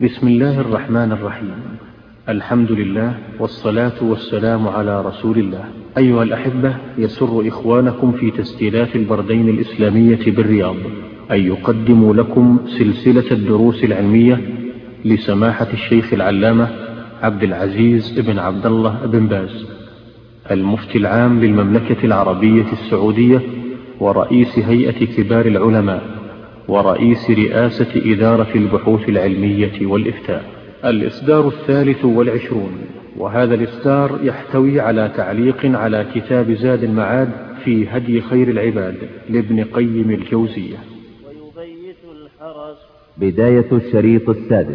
بسم الله الرحمن الرحيم. الحمد لله والصلاة والسلام على رسول الله. أيها الأحبة، يسر إخوانكم في تسجيلات البردين الإسلامية بالرياض أن يقدموا لكم سلسلة الدروس العلمية لسماحة الشيخ العلامة عبد العزيز بن عبد الله بن باز، المفتي العام للمملكة العربية السعودية ورئيس هيئة كبار العلماء ورئيس رئاسة إدارة البحوث العلمية والإفتاء. الإصدار 23، وهذا الإصدار يحتوي على تعليق على كتاب زاد المعاد في هدي خير العباد لابن قيم الجوزية. ويبيت الحرس. بداية الشريط السادس.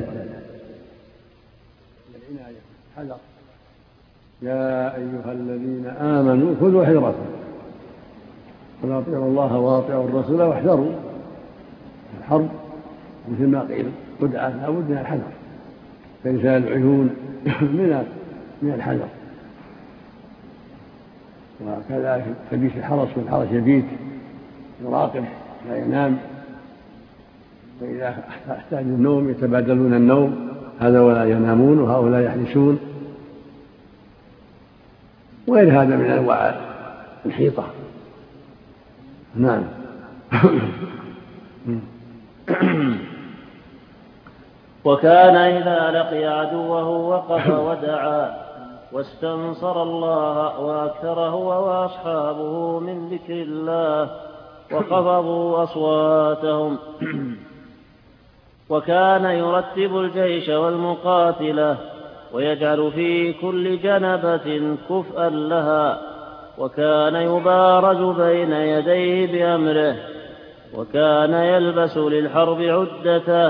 حذر: يا أيها الذين آمنوا خذوا حذركم وأطيعوا الله وأطيعوا الرسول واحذروا. الحرب مثل ما قيل خدعة، لا بد من الحذر، فإنسان العيون من الحذر. وكذلك تبيت الحرس، والحرس يبيت يراقب لا ينام، فإذا احتاج النوم يتبادلون النوم، هذا ولا ينامون وهؤلاء يحرسون، وغير هذا من أنواع الحيطة. نعم. وكان إذا لقي عدوه وقف ودعا واستنصر الله، وأكثر هو وأصحابه من ذكر الله وخفضوا أصواتهم. وكان يرتب الجيش والمقاتلة، ويجعل في كل جنبة كفءا لها، وكان يبارز بين يديه بأمره، وكان يلبس للحرب عدته،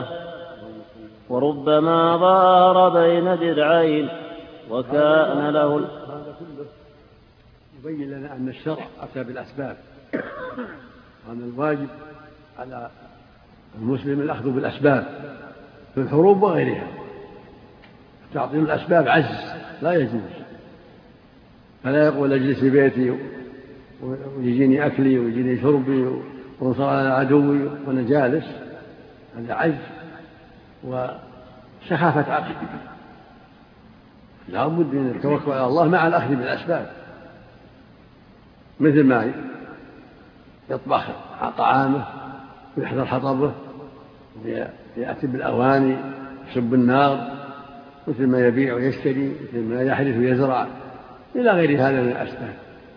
وربما ظهر بين درعين، وكان له. هذا كله يبين لنا أن الشرع أتى بالأسباب، وأن الواجب على المسلم الأخذ بالأسباب في الحروب وغيرها. تعطيل الأسباب عجز لا يجوز، فلا يقول أجلس في بيتي ويجيني أكلي ويجيني شربي وانصر على عدوي وأنا جالس، هذا عجز وسخافة عقل. لا بد من التوكل على الله مع الأخذ بالأسباب، مثل ما يطبخ طعامه ويحضر حطبه ويأتي بالأواني يسب النار، مثل ما يبيع ويشتري، مثل ما يحرث ويزرع، إلى غير هذا من الأسباب.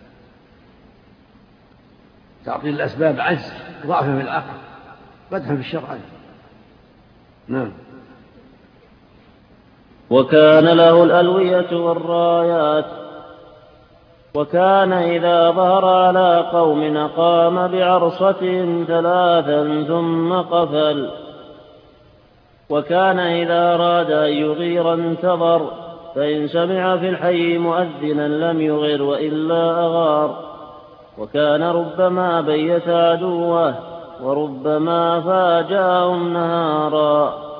تعطيل الأسباب عجز، ضعف في العقل، بدح في الشرع. نعم. وكان له الألوية والرايات، وكان إذا ظهر على قوم قام بعرصة 3 ثم قفل، وكان إذا أراد أن يغير انتظر، فإن سمع في الحي مؤذنا لم يغر وإلا أغار، وكان ربما بيت عدوه وربما فاجأهم نهارا.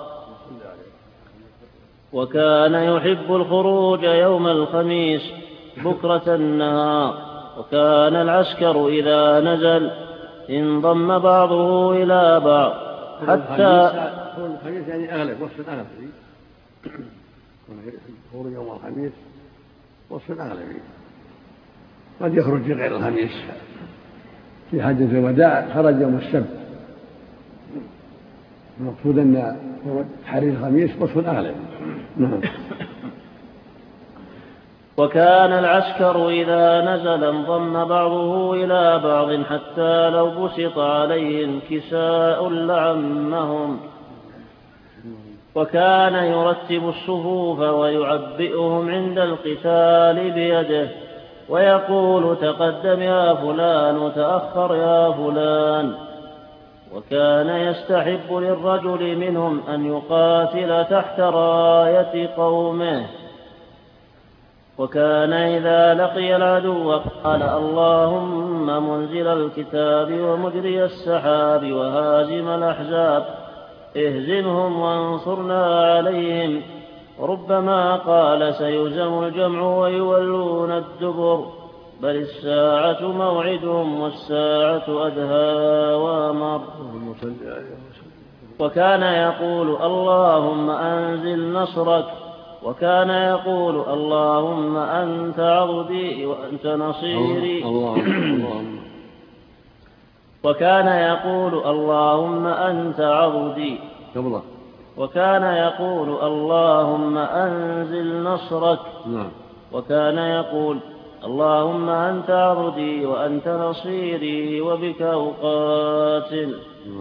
وكان يحب الخروج يوم الخميس بكرة النهار، وكان العسكر إذا نزل انضم بعضه إلى بعض حتى الخميس يعني أغلب، وصف الأغلب خروج يوم الخميس وصف الأغلب، قد يخرج في غير الخميس. في حجة الوداع خرج يوم السبت، المقصود أن حرير الخميس وصف الأغلب. نعم. وكان العسكر إذا نزل انضم بعضه إلى بعض حتى لو بسط عليهم كساء لعمهم. وكان يرتب الصفوف ويعبئهم عند القتال بيده، ويقول تقدم يا فلان وتأخر يا فلان. وكان يستحب للرجل منهم أن يقاتل تحت راية قومه. وكان إذا لقي العدو قال اللهم منزل الكتاب ومجري السحاب وهازم الأحزاب اهزمهم وانصرنا عليهم. ربما قال سيهزم الجمع ويولون الدبر، بل الساعة موعدهم والساعة أدهى وأمر. وكان يقول اللهم أنزل نصرك، وكان يقول اللهم أنت عضدي وأنت نصيري وكان يقول اللهم أنت عضدي، وكان يقول اللهم أنزل نصرك، وكان يقول اللهم أنت عضدي وأنت نصيري وبك أقاتل.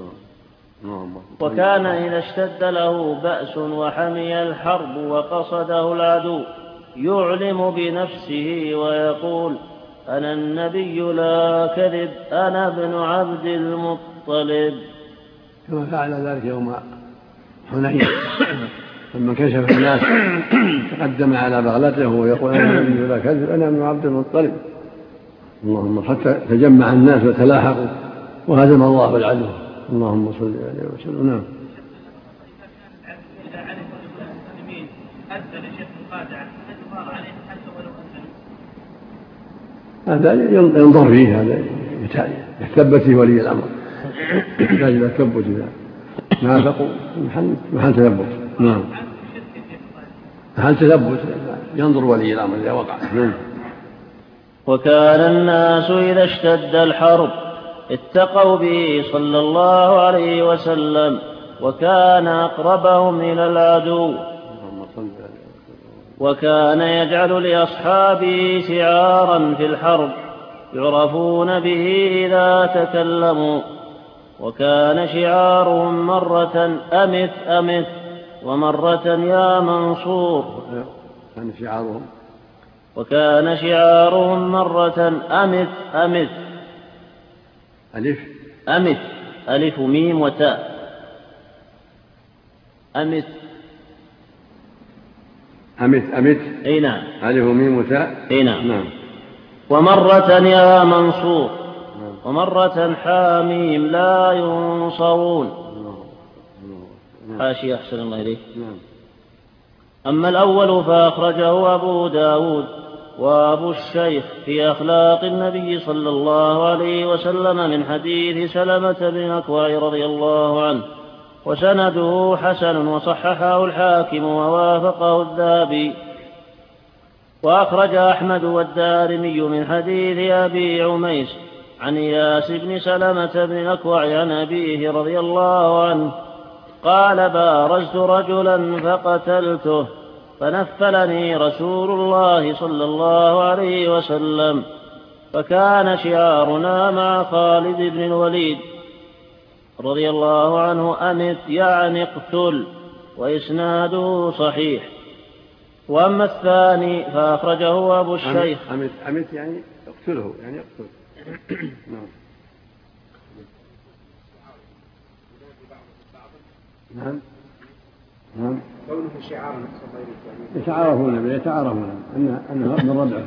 وكان إذا اشتد له بأس وحمي الحرب وقصده العدو يعلم بنفسه ويقول أنا النبي لا كذب، أنا ابن عبد المطلب. كما فعل ذلك يوم حنين لما كشف الناس تقدم على بغلته ويقول أنا النبي لا كذب، أنا ابن عبد المطلب. اللهم حتى تجمع الناس وتلاحقوا وهزم الله العدو. اللهم صل عليه وسلم. نعم. إذا عرف المسلمين أذن شيخ القادعة هل يقال عليه حتى ولو أذن؟ هذا ينظر فيه، هذا يثبت فيه ولي الأمر، يحتاج إلى تثبت ما تقول محل تثبت. نعم، محل تثبت ينظر ولي الأمر إذا وقع. وكان الناس إذا اشتد الحرب اتقوا به صلى الله عليه وسلم، وكان أقربهم إلى العدو، وكان يجعل لأصحابه شعارا في الحرب يعرفون به إذا تكلموا، وكان شعارهم مرة أمت أمت، ومرة يا منصور. وكان شعارهم مرة أمت أمت، أمت ألف ميم وتاء، أمت أي نعم، ألف ميم وتاء، أي نعم. ومرة يا منصور، ومرة حاميم لا ينصرون. حاشية أحسن الله إليك. أما الأول فأخرجه أبو داود وأبو الشيخ في أخلاق النبي صلى الله عليه وسلم من حديث سلمة بن أكوع رضي الله عنه، وسنده حسن وصححه الحاكم ووافقه الذهبي. وأخرج أحمد والدارمي من حديث أبي عميس عن إياس بن سلمة بن أكوع عن أبيه رضي الله عنه قال بارزت رجلا فقتلته فنفلني رسول الله صلى الله عليه وسلم، فكان شعارنا مع خالد بن الوليد رضي الله عنه أمت يعني اقتل، وإسناده صحيح. وأما الثاني فأخرجه أبو الشيخ. أمت يعني اقتله، يعني اقتل. نعم. كونه شعارا يتعارفون أنه من ربعه.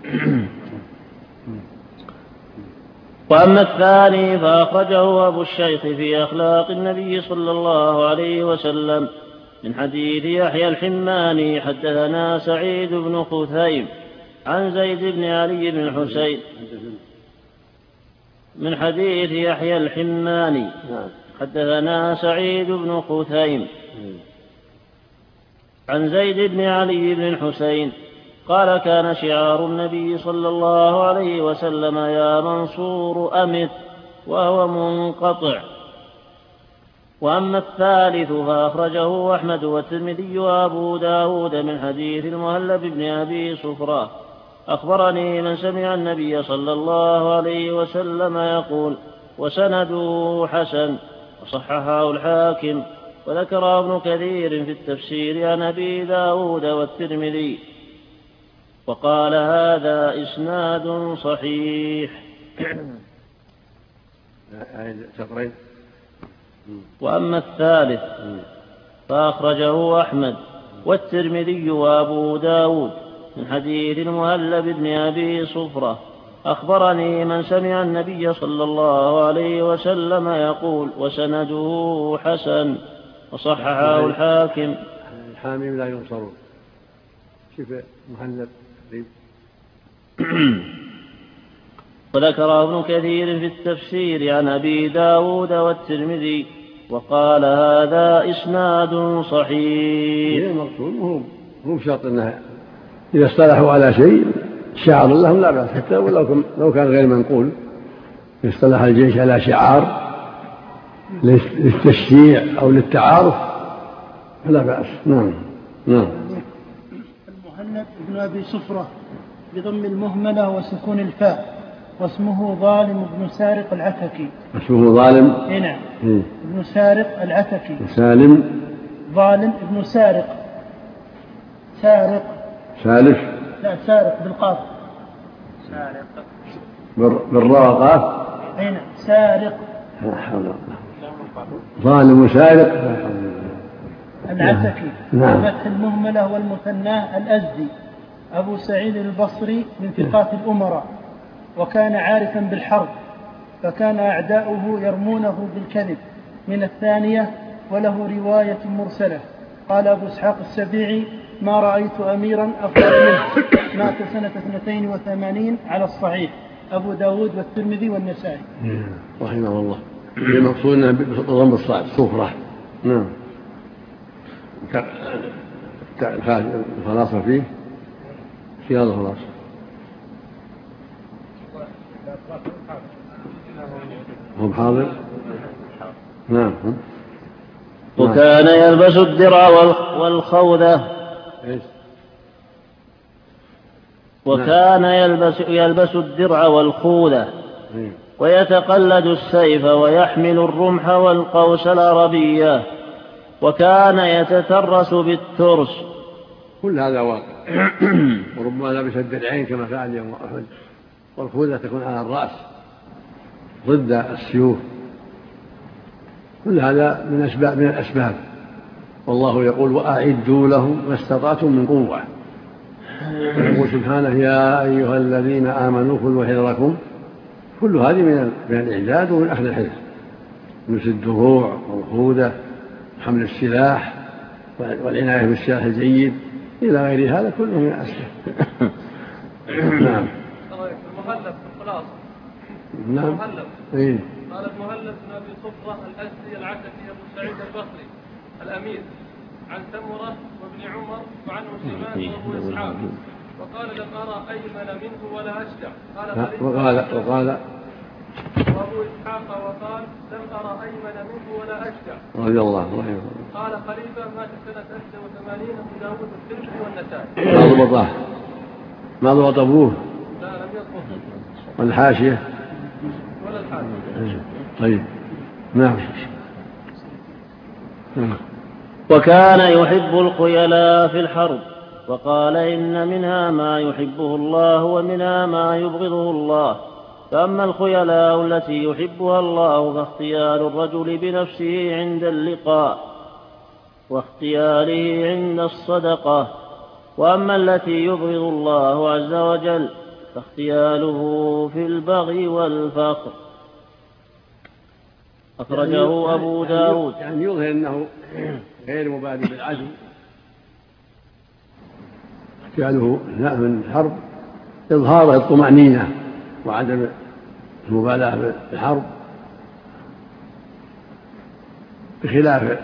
وأما الثاني فأخرجه أبو الشيخ في أخلاق النبي صلى الله عليه وسلم من حديث يحيى الحماني حدثنا سعيد بن خثيم عن زيد بن علي بن الحسين. من حديث يحيى الحماني حدثنا سعيد بن خثيم عن زيد بن علي بن الحسين قال كان شعار النبي صلى الله عليه وسلم يا منصور أمت، وهو منقطع. وأما الثالث فأخرجه أحمد والترمذي وأبو داود من حديث المهلب بن أبي صفرة أخبرني من سمع النبي صلى الله عليه وسلم يقول، وسنده حسن وصححه الحاكم، وذكر ابن كثير في التفسير عن أبي داود والترمذي، وقال هذا إسناد صحيح. وأما الثالث فأخرجه أحمد والترمذي وأبو داود من حديث المهلب بن أبي صفرة أخبرني من سمع النبي صلى الله عليه وسلم يقول، وسنده حسن وصححه الحاكم. الحاميم لا ينصرون. شوف مهلب. وذكر ابن كثير في التفسير عن أبي داود والترمذي، وقال هذا إسناد صحيح. المقصود هم شرط أنها إذا اصطلحوا على شيء شعار لهم لا بأس، حتى لو كان غير منقول، اصطلح الجيش على شعار للتشجيع أو للتعارف فلا بأس. نعم. المهند بن أبي صفرة بضم المهملة وسكون الفاء، واسمه ظالم بن سارق العتكي. اسمه ظالم؟ نعم. بن سارق العتكي. سالم. ظالم بن سارق. سارق. سالف. لا، سارق بالقاف. سارق بالراء قاف. نعم. سارق. لا حول ولا قوة. ظالم سارق العتكي. نعم. فتح المهملة والمثناه الأزدي، أبو سعيد البصري من ثقات الأمراء، وكان عارفا بالحرب، فكان أعداؤه يرمونه بالكذب من الثانية، وله رواية مرسلة. قال أبو إسحاق السبيعي: ما رأيت أميرا أفضل منه. مات سنة 82 على الصحيح، أبو داود والترمذي والنسائي. رحمه الله. المقصود أنه بضم الصاد صفرة. نعم. الخلاصة فيه في هذا الخلاصة. هم حاضر. نعم. وكان يلبس الدرع والخوذة. وكان يلبس الدرع والخوذة ويتقلد السيف ويحمل الرمح والقوس العربية، وكان يتترس بالترس. كل هذا واقع. وربما لبس الدرعين كما فعل يوم أحد، والخوذة تكون على الرأس ضد السيوف. كل هذا من الأسباب. والله يقول: وأعدوا لهم ما استطعتم من قوة. ويقول سبحانه: يا أيها الذين آمنوا خذوا حذركم. كل هذه من الإعداد ومن أخذ الحذر، لبس الدروع والخوذة، حمل السلاح والعناية بالسلاح الجيد إلى غير هذا كله من الأسباب. نعم. المهلب خلاص. نعم. قال المهلب بن أبي صفرة الأزدي العتكي أبو سعيد البصري الأمير، عن سمرة وابن عمر وعنه سليمان وأبو إسحاق، وقال: لم أرى أيمن منه ولا أشجع. وقال وأبو إسحاق وقال: لم أرى أيمن منه ولا أشجع. رضي الله عنه. قال خليفة: مات سنة 81 أبو داود والترمذي والنسائي. ما ضبط أبوه؟ لا، لم يضبط. والحاشية؟ ولا الحاشية. طيب. نعم. وكان يحب الخيلاء في الحرب، وقال: إن منها ما يحبه الله ومنها ما يبغضه الله، فأما الخيلاء التي يحبها الله فاختيار الرجل بنفسه عند اللقاء واختياره عند الصدقة، وأما التي يبغض الله عز وجل فاختياره في البغي والفقر. أخرجه أبو داود. يعني يظهر أنه غير مبادئ بالعزم، اختياره من الحرب إظهار الطمأنينة وعدم المبالاة بالحرب، بخلاف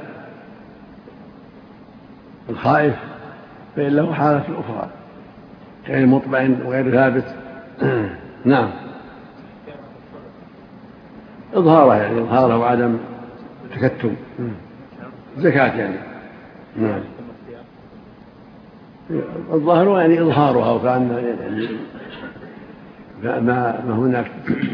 الخائف فإن له حالة أخرى غير مطمئن وغير ثابت. نعم. إظهاره وعدم تكتم، زكاة يعني. نعم. الظاهر يعني إظهارها، وكأن ما هناك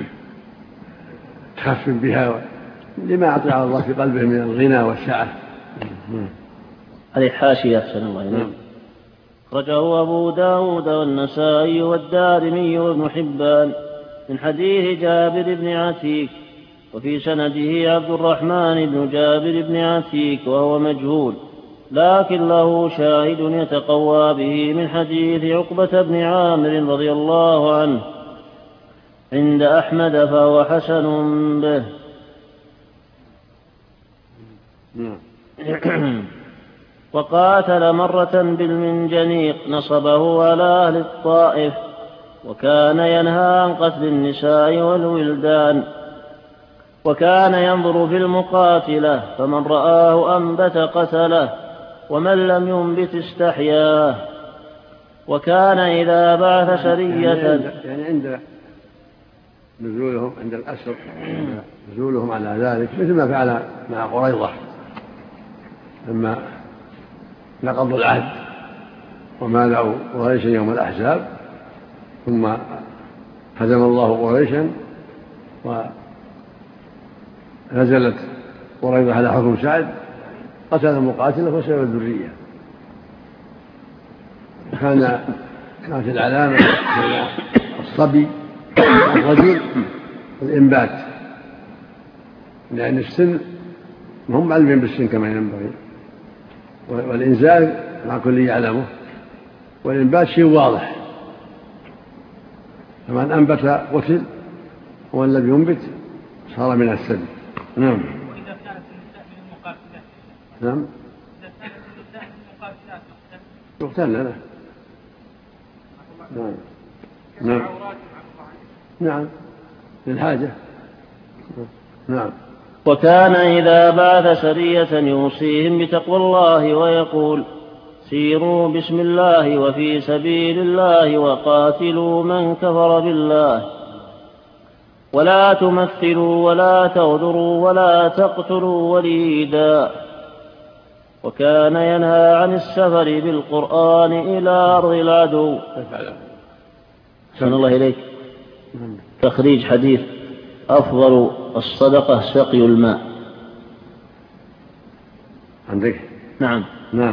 تخفف بها لما أعطى الله في قلبه من الغنى والسعة. هذه حاشية أحسن الله إليك. أخرجه أبو داود والنسائي والدارمي وابن حبان من حديث جابر بن عتيك، وفي سنده عبد الرحمن بن جابر بن عتيك وهو مجهول، لكن له شاهد يتقوى به من حديث عقبة بن عامر رضي الله عنه عند أحمد، فهو حسن به. وقاتل مرة بالمنجنيق نصبه على أهل الطائف، وكان ينهى عن قتل النساء والولدان، وكان ينظر في المقاتلة فمن رآه أنبت قتله ومن لم ينبت استحياه. وكان إذا بعث سرية يعني عند نزولهم عند الأسر نزولهم على ذلك مثل ما فعل مع قريظة لما نقضوا العهد ومالعوا قريشا يوم الأحزاب ثم هزم الله قريشا ونزلت قريظة على حكم سعد قتل المقاتلة وسلب الذرية. كانت العلامة بين الصبي والرجل الإنبات، لأن السن هم معلمين بالسن كما ينبغي، والإنزال مع كل يعلمه، والإنبات شيء واضح، فمن أنبت قتل ومن لم ينبت صار من السن. نعم. وإذا كانت النساء من المقاتلات. نعم. إذا كانت النساء من المقاتلات يقتلن له. نعم. نعم. نعم للحاجة. نعم. وكان إذا بعث سرية يوصيهم بتقوى الله ويقول سيروا بسم الله وفي سبيل الله وقاتلوا من كفر بالله ولا تمثلوا ولا تغدروا ولا تقتلوا وليدا. وكان ينهى عن السفر بالقرآن إلى أرض العدو. أحسن الله إليك. تخريج حديث أفضل الصدقة سقي الماء. عندك؟ نعم. نعم.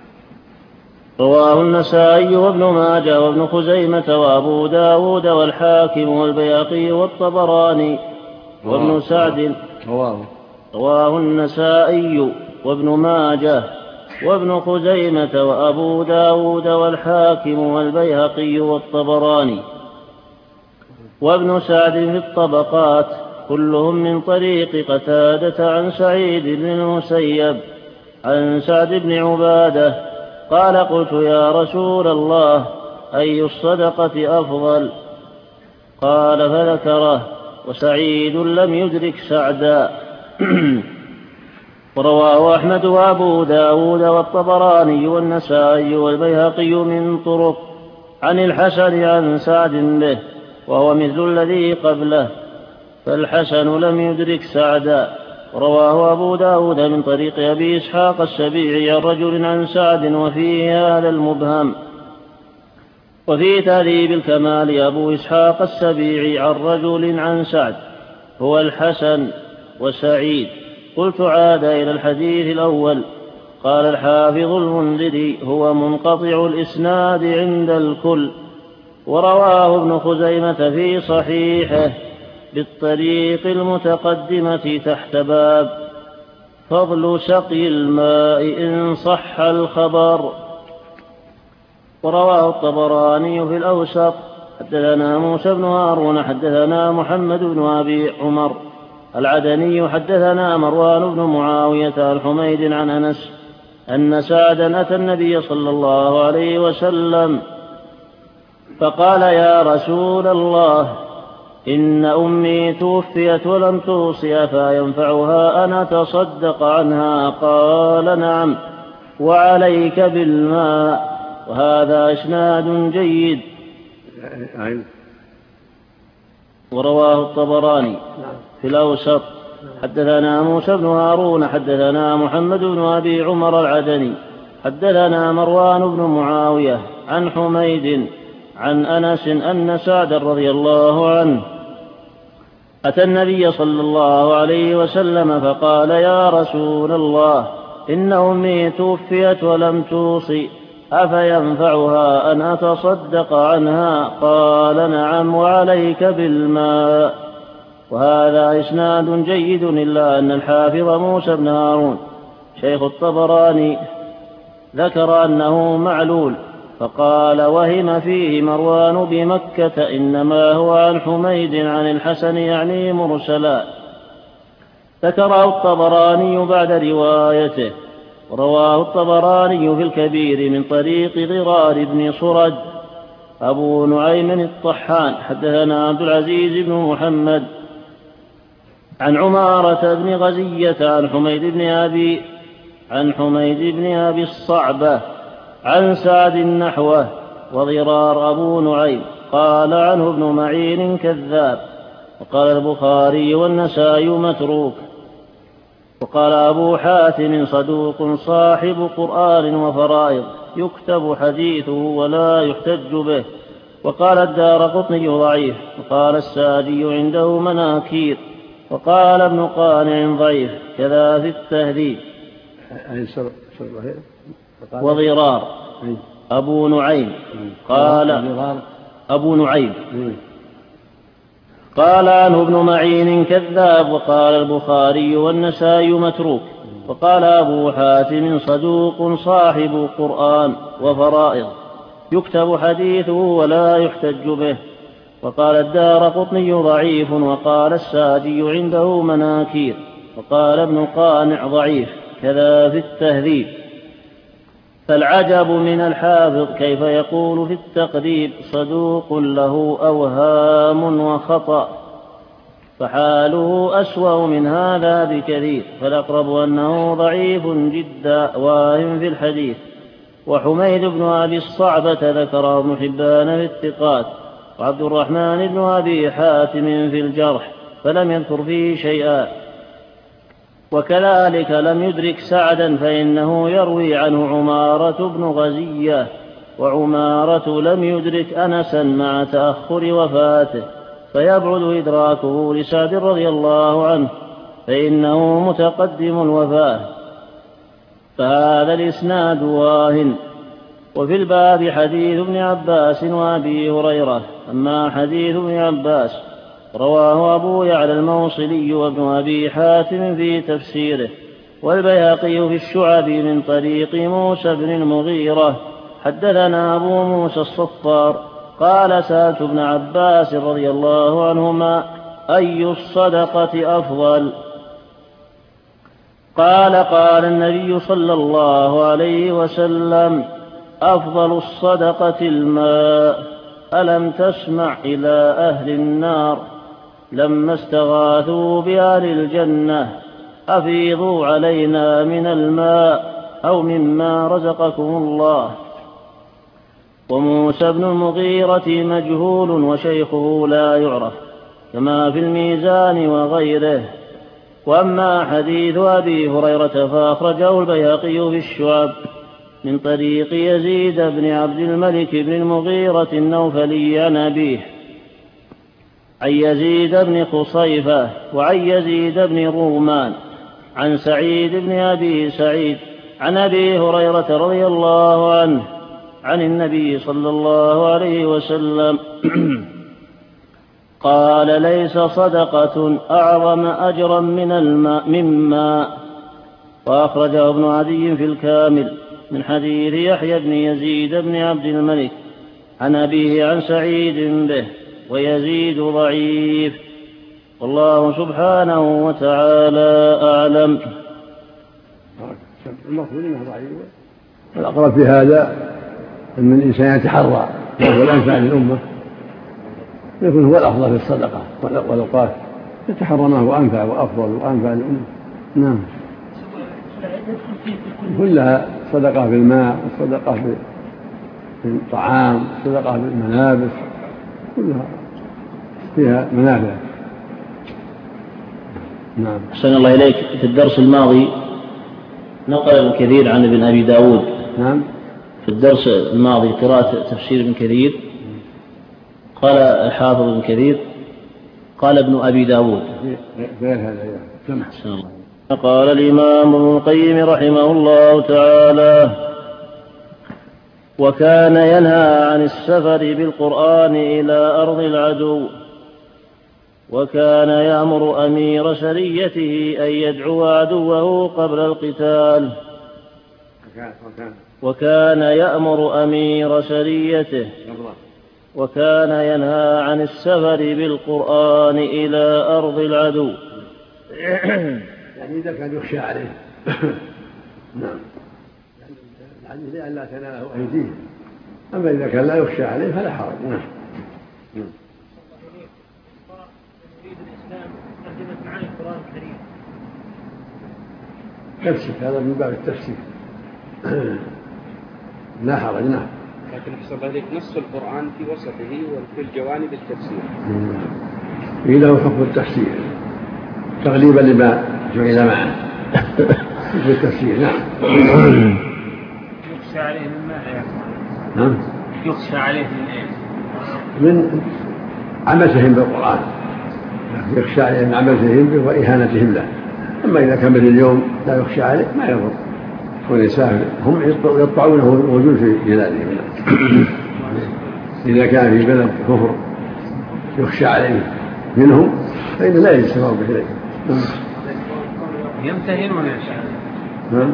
رواه النسائي وابن ماجه وابن خزيمة وأبو داود والحاكم والبيهقي والطبراني وابن سعد. رواه النسائي وابن ماجه وابن خزيمة وأبو داود والحاكم والبيهقي والطبراني وابن سعد في الطبقات كلهم من طريق قتادة عن سعيد بن المسيب عن سعد بن عبادة قال قلت يا رسول الله أي الصدقة أفضل؟ قال فذكره وسعيد لم يدرك سعدا. ورواه أحمد وأبو داود والطبراني والنسائي والبيهقي من طرق عن الحسن عن سعد به وهو مثل الذي قبله، فالحسن لم يدرك سعدا. رواه أبو داود من طريق أبي إسحاق السبيعي عن رجل عن سعد وفيه هذا المبهم. وفي تهذيب الكمال أبو إسحاق السبيعي عن رجل عن سعد هو الحسن وسعيد. قلت عاد إلى الحديث الأول. قال الحافظ المنذري هو منقطع الإسناد عند الكل. ورواه ابن خزيمة في صحيحه بالطريق المتقدمة تحت باب فضل سقي الماء إن صح الخبر. ورواه الطبراني في الأوسط حدثنا موسى بن هارون حدثنا محمد بن أبي عمر العدني حدثنا مروان بن معاوية الحميد عن أنس أن سعدا أتى النبي صلى الله عليه وسلم فقال يا رسول الله إن أمي توفيت ولم توصي فينفعها أن أتصدق عنها؟ قال نعم وعليك بالماء. وهذا إسناد جيد. ورواه الطبراني في الأوسط حدثنا موسى بن هارون حدثنا محمد بن أبي عمر العدني حدثنا مروان بن معاوية عن حميد عن أنس أن سعدا رضي الله عنه أتى النبي صلى الله عليه وسلم فقال يا رسول الله إن أمي توفيت ولم توصي أفينفعها أن أتصدق عنها؟ قال نعم وعليك بالماء. وهذا إسناد جيد إلا أن الحافظ موسى بن هارون شيخ الطبراني ذكر أنه معلول فقال وهم فيه مروان بمكة إنما هو عن حميد عن الحسن يعني مرسلا. ذكره الطبراني بعد روايته. ورواه الطبراني في الكبير من طريق ضرار بن صرد. أبو نعيم الطحان حدثنا عبد العزيز بن محمد عن عمارة بن غزية عن حميد بن أبي الصعبة عن سعد نحوه. وضرار أبو نعيم قال عنه ابن معين كذاب. وقال البخاري والنسائي متروك. وقال أبو حاتم صدوق صاحب قرآن وفرائض يكتب حديثه ولا يحتج به. وقال الدارقطني ضعيف. وقال الساجي عنده مناكير. وقال ابن قانع ضعيف كذا في التهذيب. وضرار أبو نعيم قال عنه ابن معين كذاب. وقال البخاري والنسائي متروك. وقال أبو حاتم صدوق صاحب قرآن وفرائض يكتب حديثه ولا يحتج به. وقال الدارقطني ضعيف. وقال الساجي عنده مناكير. وقال ابن قانع ضعيف كذا في التهذيب. فالعجب من الحافظ كيف يقول في التقريب صدوق له أوهام وخطأ، فحاله أسوأ من هذا بكثير. فالأقرب أنه ضعيف جدا واهم في الحديث. وحميد بن أبي الصعبة ذكره ابن حبان في الثقات، وعبد الرحمن بن أبي حاتم في الجرح، فلم يذكر فيه شيئا. وكذلك لم يدرك سعدا فإنه يروي عنه عمارة بن غزية، وعمارة لم يدرك أنسا مع تأخر وفاته، فيبعد إدراكه لسعد رضي الله عنه فإنه متقدم الوفاة. فهذا الإسناد واهن. وفي الباب حديث ابن عباس وأبي هريرة. أما حديث ابن عباس رواه أبو يعلى الموصلي وابن أبي حاتم في تفسيره، والبيهقي في الشعب من طريق موسى بن المغيرة. حدثنا أبو موسى الصفار قال سألت ابن عباس رضي الله عنهما أي الصدقة أفضل؟ قال النبي صلى الله عليه وسلم أفضل الصدقة الماء. ألم تسمع إلى أهل النار لما استغاثوا بأهل الجنة أفيضوا علينا من الماء أو مما رزقكم الله. وموسى بن المغيرة مجهول وشيخه لا يعرف كما في الميزان وغيره. وأما حديث أبي هريرة فأخرجه البيهقي في الشعب من طريق يزيد بن عبد الملك بن المغيرة النوفلي عن أبيه عن يزيد بن خصيفة وعن يزيد بن رومان عن سعيد بن أبي سعيد عن أبي هريرة رضي الله عنه عن النبي صلى الله عليه وسلم قال ليس صدقة أعظم أجرا من ماء. وأخرجه ابن عدي في الكامل من حديث يحيى بن يزيد بن عبد الملك عن أبيه عن سعيد به، ويزيد ضعيف، والله سبحانه وتعالى أعلم. المقصود انه ضعيف. الأقرب في هذا أن الإنسان يتحرى وهو الأنفع للأمة، يكون هو الأفضل في الصدقة والأوقات، يتحرى ما هو أنفع وأفضل وأنفع للأمة. نعم، كلها صدقة بالماء، والصدقة بالطعام، والصدقة بالملابس، كلها فيها منافع. نعم. أحسن الله إليك. في الدرس الماضي نقل ابن كثير عن ابن أبي داود. نعم. في الدرس الماضي قراءة تفسير ابن كثير قال الحافظ ابن كثير قال ابن أبي داود غير هذا. سمع. قال الإمام ابن القيم رحمه الله تعالى: وكان ينهى عن السفر بالقرآن إلى أرض العدو، وكان يأمر أمير سريته أن يدعو عدوه قبل القتال. وكان يأمر أمير سريته، وكان ينهى عن السفر بالقرآن إلى أرض العدو. يعني إذا كان يخشى عليه. نعم، الحديث لئلا تناله أيديهم، أما إذا كان لا يخشى عليه فلا حرج. نعم. يريد الإسلام تقدمت معاني القرآن تفسير، هذا من باب التفسير. لا حرج. نعم. لكن أحسن عليك نص القرآن في وسطه وفي الجوانب التفسير. له حكم التفسير تغليبا لما جعل معه في التفسير. نعم. يخشى عليه من ماذا؟ نعم. يخشى عليه من ايه؟ من عمسهم بالقرآن، يخشى عليه من عمسهم به وإهانتهم له. أما إذا كان اليوم لا يخشى عليه ما يضر، والإنسان هم يطبعونه وجود في بلادهم. إذا كان في بلد كفر يخشى عليه منهم فإن لا يجوز السفر إليه. يمتهن ولا يخشى؟ نعم.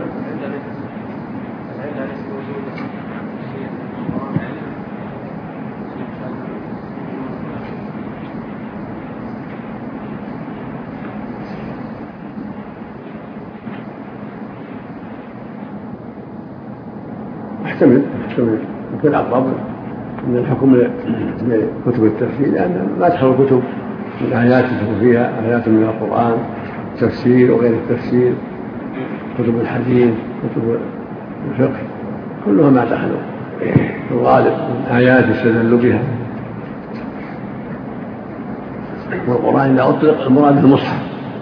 احتمل يكون أقرب من الحكم لكتب التفسير، لأن ما تدخل الكتب من آيات تدخل فيها آيات من القرآن، تفسير وغير التفسير، كتب الحديث، كتب الفقه، كلها ما دخلوا في الغالب من آيات يستدل بها. والقرآن إذا أطلق المراد المصحف،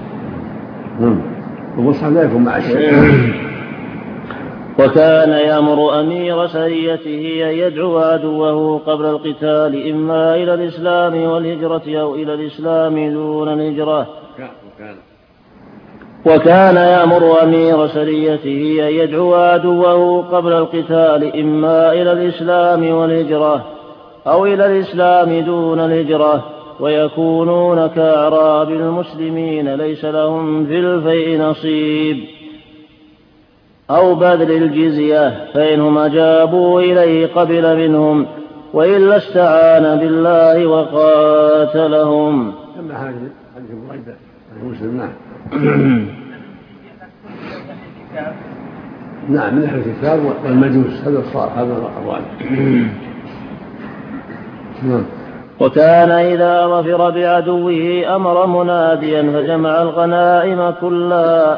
المصحف لا يكون مع الشيء. وكان يأمر أمير سريته أن يدعو عدوه قبل القتال إما إلى الإسلام والهجرة أو إلى الإسلام دون الهجرة. وكان يأمر أمير سريته أن يدعو عدوه قبل القتال إما إلى الإسلام والهجرة أو إلى الإسلام دون الهجرة، ويكونون كأعراب المسلمين ليس لهم في الفيء نصيب أو بذل الجزية، فإنهم أجابوا إليه قبل منهم، وإلا استعان بالله وقاتلهم. أما هذه بريدة المسلم. نعم. نعم، من أهل الكتاب والمجوس، هذا صار هذا الراجح. نعم. وكان إذا ظفر بعدوه أمر مناديا فجمع الغنائم كلها،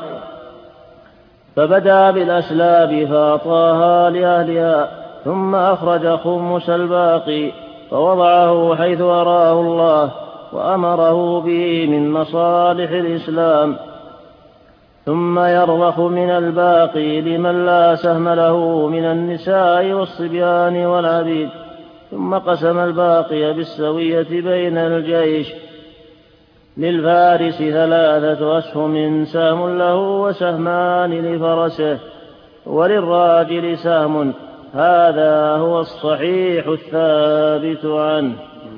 فبدأ بالأسلاب فأعطاها لأهلها، ثم أخرج خمس الباقي فوضعه حيث أراه الله وأمره به من مصالح الإسلام، ثم يرضخ من الباقي لمن لا سهم له من النساء والصبيان والعبيد، ثم قسم الباقي بالسوية بين الجيش. للفارس 3 أسهم، سهم له وسهمان لفرسه، وللراجل سهم. هذا هو الصحيح الثابت عنه.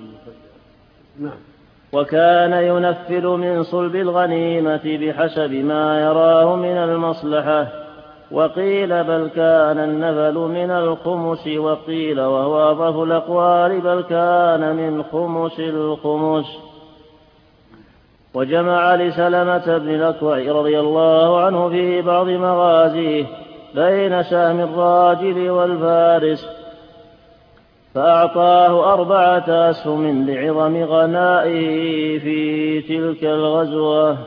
وكان ينفل من صلب الغنيمة بحسب ما يراه من المصلحة، وقيل بل كان النفل من الخمس، وقيل وهو أضعف الأقوال بل كان من خمس الخمس. وجمع لسلمة بن الأكوع رضي الله عنه في بعض مغازيه بين سهم الراجل والفارس، فأعطاه 4 أسهم لعظم غنائه في تلك الغزوة.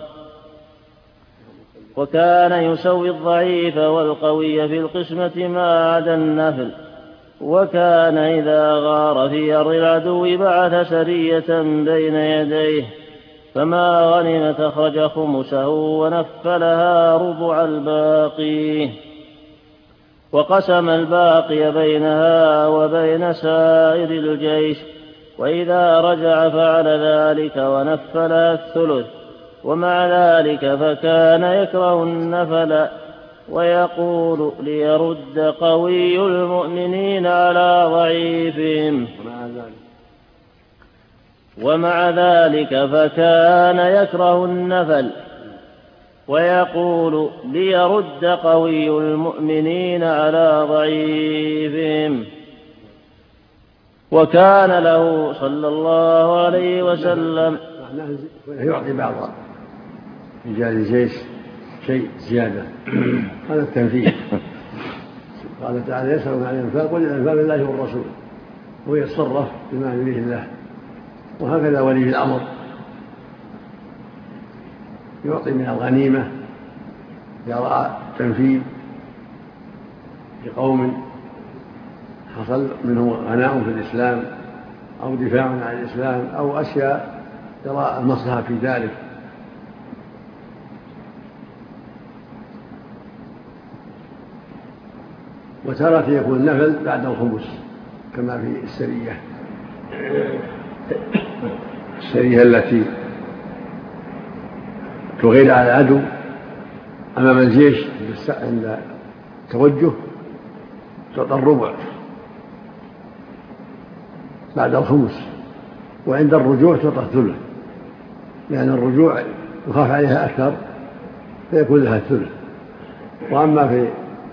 وكان يسوي الضعيف والقوي في القسمة ما عدا النفل. وكان إذا غار في أرض العدو بعث سرية بين يديه، فما غنمت أخرج خمسه ونفلها ربع الباقي، وقسم الباقي بينها وبين سائر الجيش، وإذا رجع فعل ذلك ونفلها الثلث. ومع ذلك فكان يكره النفل ويقول ليرد قوي المؤمنين على ضعيفهم. ومع ذلك فكان يكره النفل ويقول ليرد قوي المؤمنين على ضعيفهم. وكان له صلى الله عليه وسلم يعطي بعض رجال الجيش شيء زيادة، هذا التنفيذ. قال تعالى يسألون عن الأنفال قل الأنفال لله والرسول، ويتصرف بما يريد الله. وهكذا ولي الأمر يعطي من الغنيمة يرى تنفيذ لقوم حصل منهم غناء في الإسلام أو دفاع عن الإسلام أو أشياء يرى المصلحة في ذلك. وتارة يكون النفل بعد الخمس كما في السرية التي تغير على العدو أمام الجيش عند التوجه تعطى الربع بعد الخمس، وعند الرجوع تعطى الثلث، لأن الرجوع يخاف عليها أكثر فيكون لها الثلث. وأما في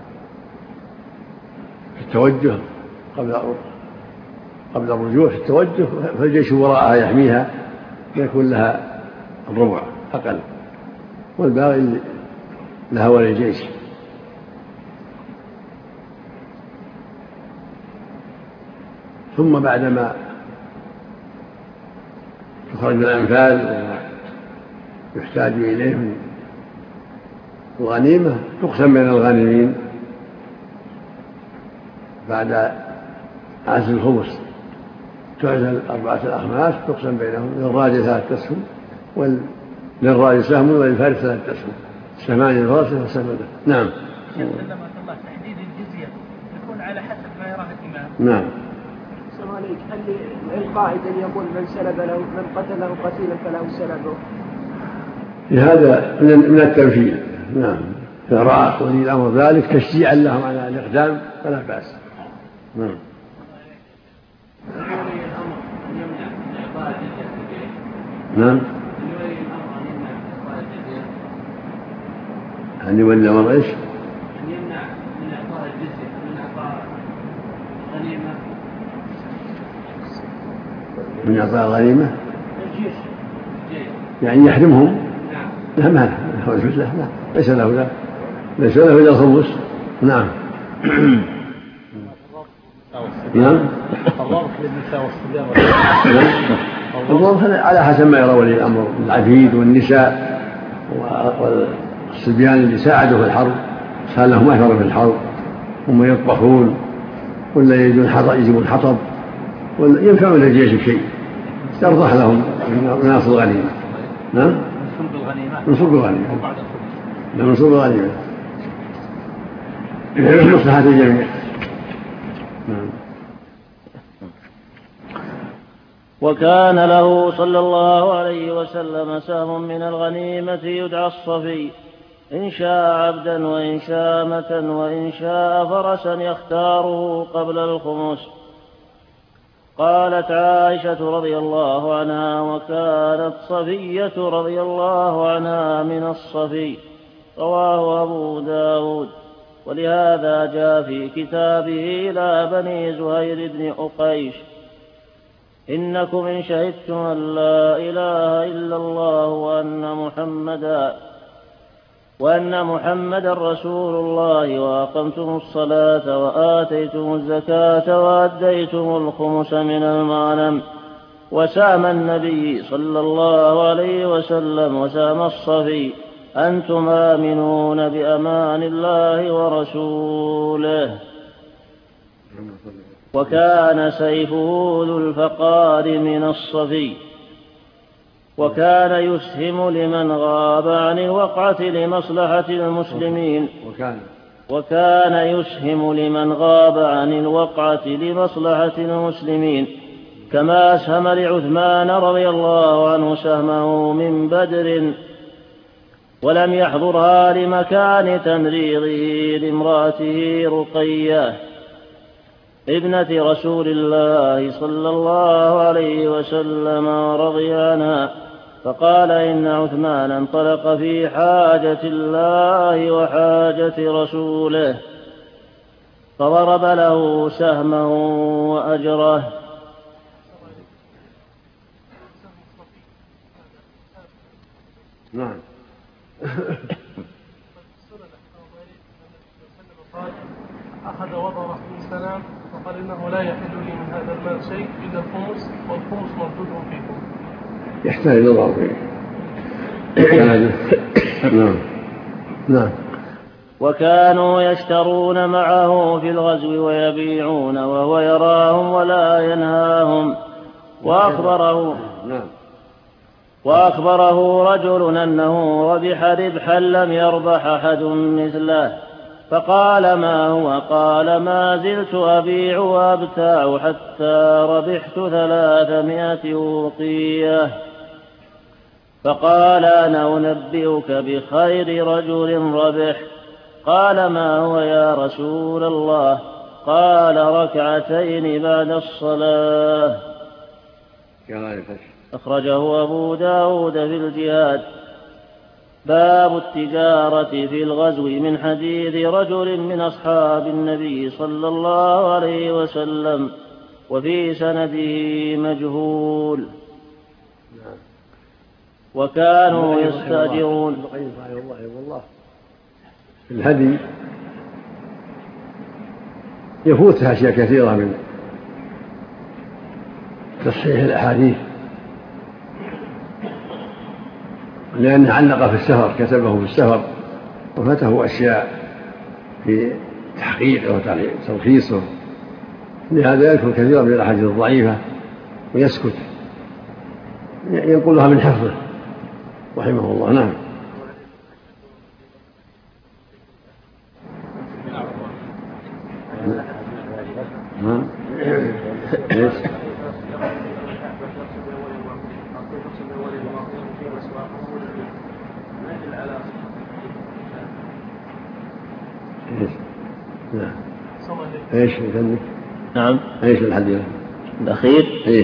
التوجه قبل الرجوع في التوجه فالجيش وراءها يحميها فيكون لها الربع أقل، والباقي لها وللجيش. ثم بعدما تخرج من الأنفال ويحتاج إليه من الغنيمة تقسم بين الغانمين بعد عزل الخمس، تعزل 4 أخماس تقسم بينهم، للراجل 3 أسهم وللراجل سهم وللفارس 3 أسهم، سهمان للراس وسهم له. نعم. تحديد الجزية يكون على حسب ما يراه الإمام. نعم. السلام عليك. هل القاعدة يقول من سلب له من قتله قتيلا فله سلبه؟ هذا من التنفيذ. نعم. إذا رأى ولي الأمر ذلك تشجيعا لهم على الإقدام فلا بأس. نعم. نعم. أن يولي الأمر إيش؟ أن يمنع من إعطاء الجزية من إعطاء الغنيمة. من إعطاء الغنيمة؟ يعني يحرمهم؟ لا ما له، ليس له لا، ليس له إلا الخمس. نعم. نعم. الرابط للنساء والصبيان. الرابط على حسب ما يرى ولي الأمر، العبيد والنساء والصبيان اللي ساعدوا في الحرب صار لهم أثر في الحرب، هم يطبخون ولا يجيبون حطب ولا ينفعون الجيش بشيء، يرضح لهم من أصل الغنيمة. نعم. من صلب الغنيمة. من صلب الغنيمة. مصلحة الجميع. وكان له صلى الله عليه وسلم سهم من الغنيمة يدعى الصفي، إن شاء عبدا وإن شاء أمة وإن شاء فرسا يختاره قبل الخمس. قالت عائشة رضي الله عنها: وكانت صفية رضي الله عنها من الصفي. رواه أبو داود. ولهذا جاء في كتابه إلى بني زهير بن أقيش: إنكم إن شهدتم أن لا إله إلا الله وأن محمدا رسول الله وأقمتم الصلاة وآتيتم الزكاة وأديتم الخمس من المغنم وسام النبي صلى الله عليه وسلم وسام الصفي، أنتم آمنون بأمان الله ورسوله. وكان سيفه ذو الفقار من الصفي، وكان يسهم لمن غاب عن الوقعة لمصلحة المسلمين. وكان يسهم لمن غاب عن الوقعة لمصلحة المسلمين، كما أسهم لعثمان رضي الله عنه سهمه من بدر ولم يحضرها لمكان تمريضه لامرأته رقية ابنة رسول الله صلى الله عليه وسلم رضي عنها، فقال: إن عثمان انطلق في حاجة الله وحاجة رسوله، فضرب له سهمه وأجره. نعم. أخذ وضع رسول السلام فقال: إنه لا يحل لي من هذا المال شيء إلا الخمس، والخمس مردود فيكم. يحتاج نظر فيه. نعم. نعم. وكانوا يشترون معه في الغزو ويبيعون وهو يراهم ولا ينهاهم. وأخبره رجل أنه ربح ربحا لم يربح أحد مثله، فقال ما هو؟ قال ما زلت أبيع وأبتاع حتى ربحت 300 أوقية. فقال أنا أنبئك بخير رجل ربح. قال ما هو يا رسول الله؟ قال 2 بعد الصلاة. أخرجه أبو داود في الجهاد. باب التجارة في الغزو من حديث رجل من أصحاب النبي صلى الله عليه وسلم، وفي سنده مجهول. وكانوا يستأجرون. في الهدي يفوتها أشياء كثيرة من تصحيح الأحاديث، لأنه علق في السفر، كتبه في السفر وفته أشياء في تحقيقه وتلخيصه، لهذا يذكر كثيرا من الأحاديث الضعيفة ويسكت، ينقلها من حفظه رحمه الله. نعم. ايش يكمل؟ نعم. ايش الحديث الأخير؟ ايه.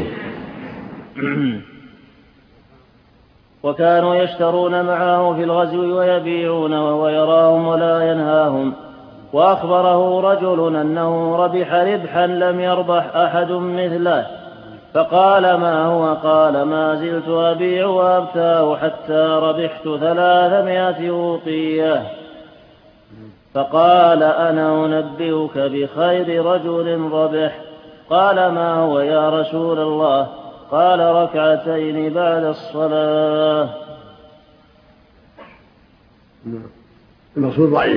وكانوا يشترون معه في الغزو ويبيعون وهو يراهم ولا ينهاهم. وأخبره رجل أنه ربح ربحا لم يربح أحد مثله، فقال ما هو؟ قال ما زلت أبيع وأبتاع حتى ربحت 300 أوقية. فقال أنا أنبئك بخير رجل ربح. قال ما هو يا رسول الله؟ قال 2 بعد الصلاة. المقصود ضعيف،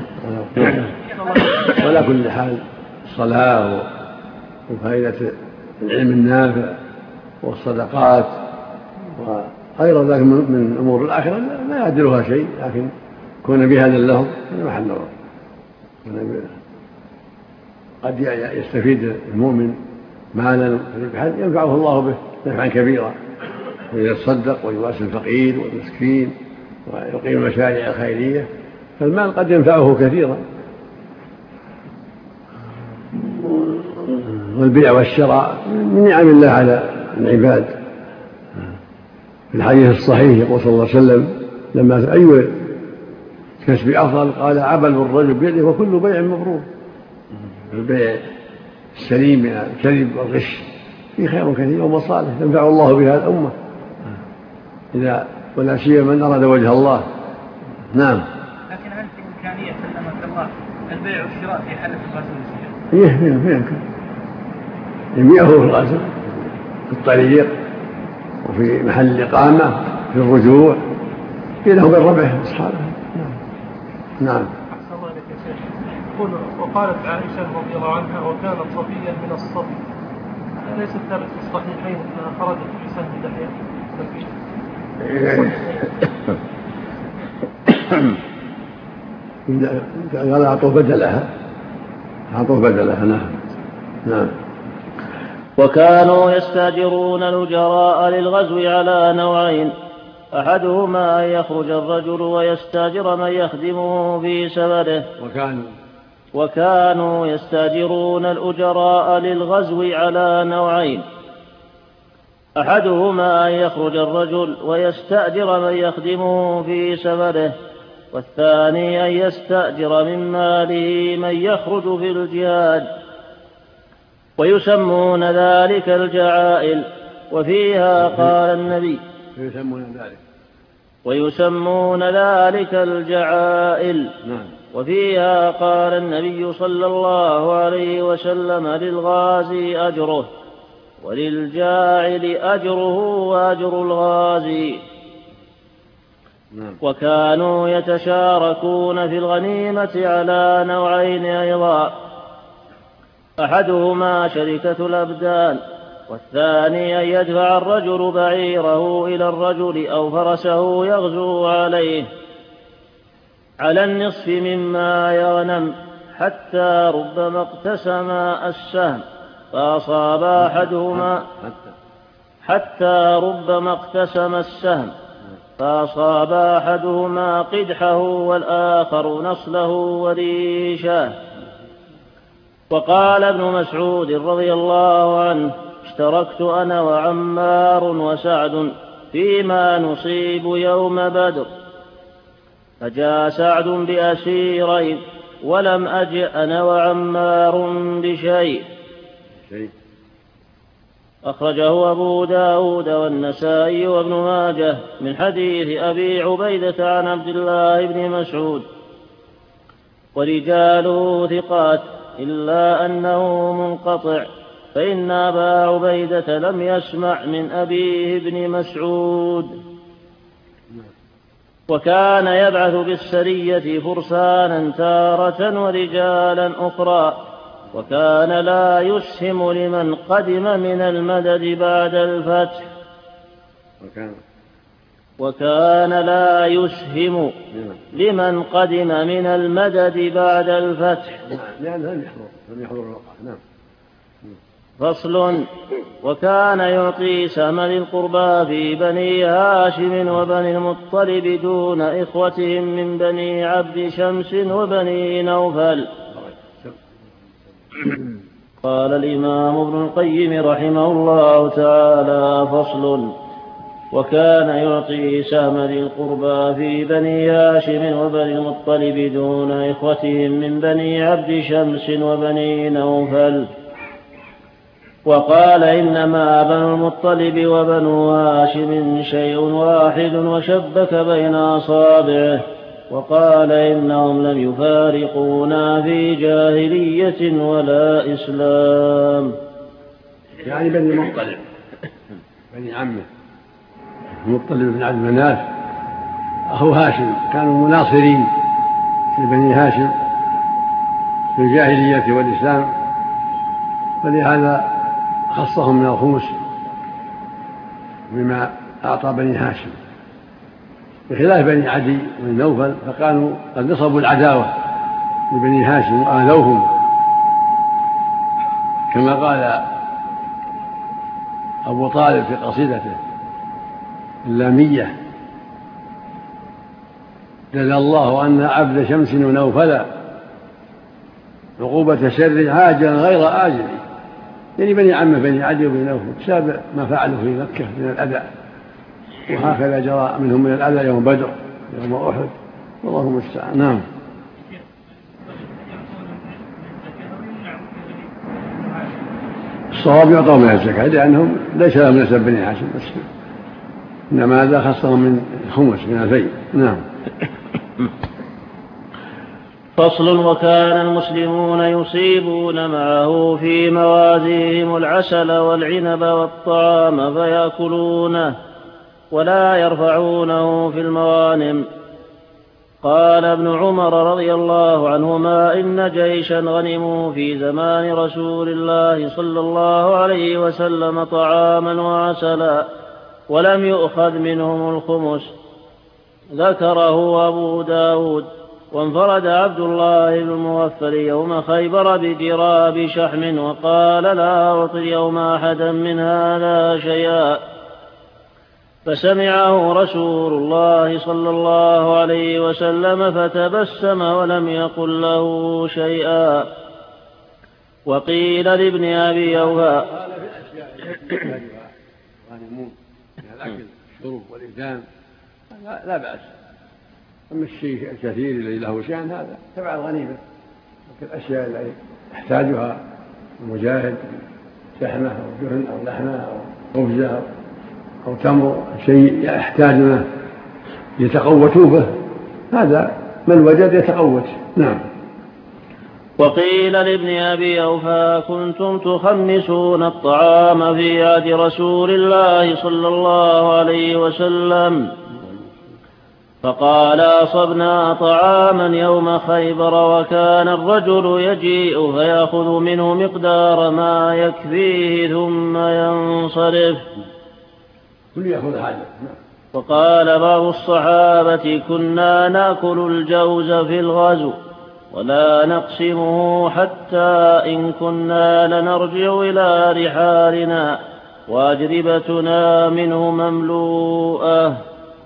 ولا كل حال الصلاة وفائدة العلم النافع والصدقات وغير ذلك من أمور الآخرة لا يعدلها شيء، لكن كون بهذا اللفظ محل نظر. قد يستفيد المؤمن مالا ربحا ينفعه الله به نفعا كبيرا، ويتصدق ويواسي الفقير والمسكين ويقيم المشاريع الخيرية، فالمال قد ينفعه كثيرا. والبيع والشراء من نعم الله على العباد. في الحديث الصحيح يقول صلى الله عليه وسلم لما أي كسب أفضل؟ قال عمل الرجل بيده وكل بيع مبرور. البيع السليم من الكذب والغش فيه خير كثير ومصالح ينفع الله بها الأمة، إذا ولا سيما من أراد وجه الله. نعم. لكن هل في إمكانية سلمك الله البيع والشراء في حالة الغزو؟ يمكن يبيعه في الغزو في الطريق وفي محل الإقامة في الرجوع له بالربح أصحابه. نعم. أحسن الله عليك يا شيخ. وقالت عائشة رضي الله عنها وكانت صفيا من الصبي، أليس ثابت في الصحيحين أنها خرجت في سهم دحية؟ قال أعطوا بدلها. نعم. وكانوا يستأجرون الأجراء للغزو على نوعين: أحدهما أن يخرج الرجل ويستأجر من يخدمه في سفره. وكانوا يستأجرون الأجراء للغزو على نوعين: أحدهما أن يخرج الرجل ويستأجر من يخدمه في سفره، والثاني أن يستأجر من ماله من يخرج في الجهاد، ويسمون ذلك الجعائل. وفيها قال النبي ويسمون ذلك الجعائل. وفيها قال النبي صلى الله عليه وسلم للغازي أجره وللجاعل أجره وأجر الغازي. وكانوا يتشاركون في الغنيمة على نوعين أيضا، أحدهما شركة الأبدان، والثاني أن يدفع الرجل بعيره إلى الرجل أو فرسه يغزو عليه على النصف مما يغنم، حتى ربما اقتسم السهم فأصاب أحدهما فأصاب أحدهما قدحه والآخر نصله وريشه. وقال ابن مسعود رضي الله عنه: اشتركت أنا وعمار وسعد فيما نصيب يوم بدر، فجاء سعد بأسيرين ولم أجئ أنا وعمار بشيء. أخرجه أبو داود والنسائي وابن ماجه من حديث أبي عبيدة عن عبد الله بن مسعود، ورجاله ثقات إلا أنه منقطع، فإن أبا عبيدة لم يسمع من أبيه بن مسعود. وكان يبعث بالسرية فرسانا تارة ورجالا أخرى، وكان لا يسهم لمن قدم من المدد بعد الفتح لمن قدم من المدد بعد الفتح لم يحضر الوقت. فصل. وكان يعطي سهم للقربى في بني هاشم وبني المطلب دون إخوتهم من بني عبد شمس وبني نوفل. قال الإمام ابن القيم رحمه الله تعالى: فصل. وكان يعطي سهم للقربى في بني هاشم وبني المطلب دون إخوتهم من بني عبد شمس وبني نوفل. وقال: إنما بنو المطلب وبنو هاشم شيء واحد، وشبك بين أصابعه. وقال: إنهم لم يفارقونا في جاهلية ولا إسلام. يعني بني المطلب بني عمه المطلب بن عبد مناف أخو هاشم كانوا مناصرين لبني هاشم في الجاهلية والإسلام، ولهذا خصهم من الخمس بما أعطى بني هاشم، بخلاف بني عدي بن نوفل فكانوا قد نصبوا العداوة لبني هاشم وآذوهم، كما قال أبو طالب في قصيدته اللامية: جزى الله أن عبد شمس ونوفلا عقوبة شر عاجلا غير آجل. يعني بني عمه بني عدي وبني نوفل بسبب ما فعلوا في مكة من الأذى، وهكذا جرى منهم من الأذى يوم بدر يوم أحد، والله المستعان. نعم. الصواب يعطوا من الزكاة لأنهم ليس لهم نسب بني هاشم، بس إنما هذا خصهم من الخمس من الفيء. نعم. فصل. وكان المسلمون يصيبون معه في موازيهم العسل والعنب والطعام فيأكلونه ولا يرفعونه في المغانم. قال ابن عمر رضي الله عنهما: إن جيشا غنموا في زمان رسول الله صلى الله عليه وسلم طعاما وعسلا ولم يؤخذ منهم الخمس. ذكره أبو داود. وانفرد عبد الله بن المغفل يوم خيبر بجراب شحم وقال: لا أعطي اليوم أحدا من هذا شيئا. فسمعه رسول الله صلى الله عليه وسلم فتبسم ولم يقل له شيئا. وقيل لابن أبي أوفى: الأكل الشرب والإدام لا بأس، أما الشيء الكثير الذي له شأن هذا تبع الغنيمة، الأشياء التي يحتاجها المجاهد، شحمة أو دهن أو لحمة أو خبزة أو تمر، شيء يحتاجونه يتقوتوا به، هذا من وجد يتقوت. نعم. وقيل لابن أبي أوفى: كنتم تخمسون الطعام في عهد رسول الله صلى الله عليه وسلم، فقال أصبنا طعاما يوم خيبر وكان الرجل يجيء فيأخذ منه مقدار ما يكفيه ثم ينصرف. كل يأخذ حاجة. وقال بعض الصحابة كنا نأكل الجوز في الغزو ولا نقسمه حتى إن كنا لنرجع إلى رحالنا وأجربتنا منه مملوءة.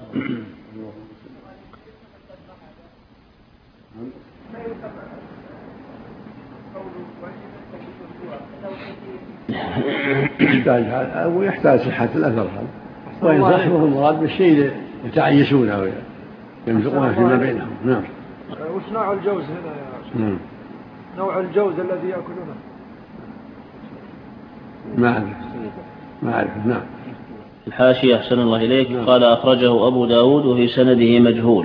يحتاج صحة الأثر، وإن صحه المراد بالشيء اللي يتعيشونه ويمزقونه فيما بينهم. نعم. وش نوع الجوز هنا يا شيخ؟ نوع الجوز الذي يأكلونه؟ ما أعرف. نعم. الحاشية أحسن الله إليك. قال أخرجه أبو داود وفي سنده مجهول.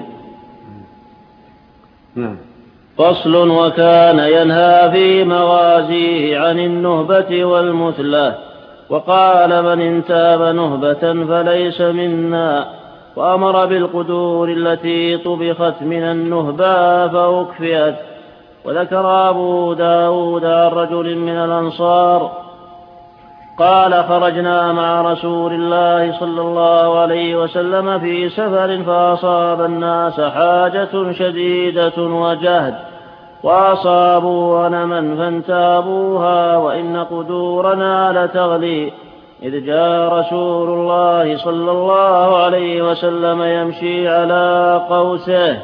نعم. فصل. وكان ينهى في مغازيه عن النهبة والمثلة، وقال من انتاب نهبة فليس منا، وأمر بالقدور التي طبخت من النهبة فأكفئت. وذكر أبو داود عن رجل من الأنصار قال خرجنا مع رسول الله صلى الله عليه وسلم في سفر فأصاب الناس حاجة شديدة وجهد وأصابوا غنما فانتابوها وإن قدورنا لتغلي، إذ جاء رسول الله صلى الله عليه وسلم يمشي على قوسه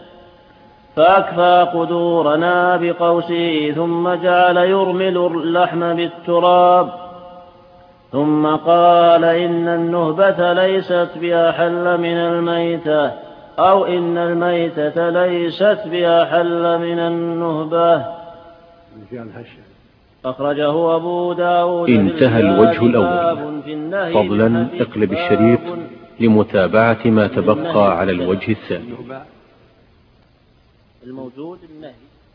فأكفى قدورنا بقوسه ثم جعل يرمل اللحم بالتراب، ثم قال إن النهبة ليست بأحل من الميتة، أو إن الميتة ليست بأحل من النهبة. أخرجه أبو داود. انتهى الوجه الأول. فضلا اقلب الشريط لمتابعة ما تبقى على الوجه الثاني. الموجود النهي.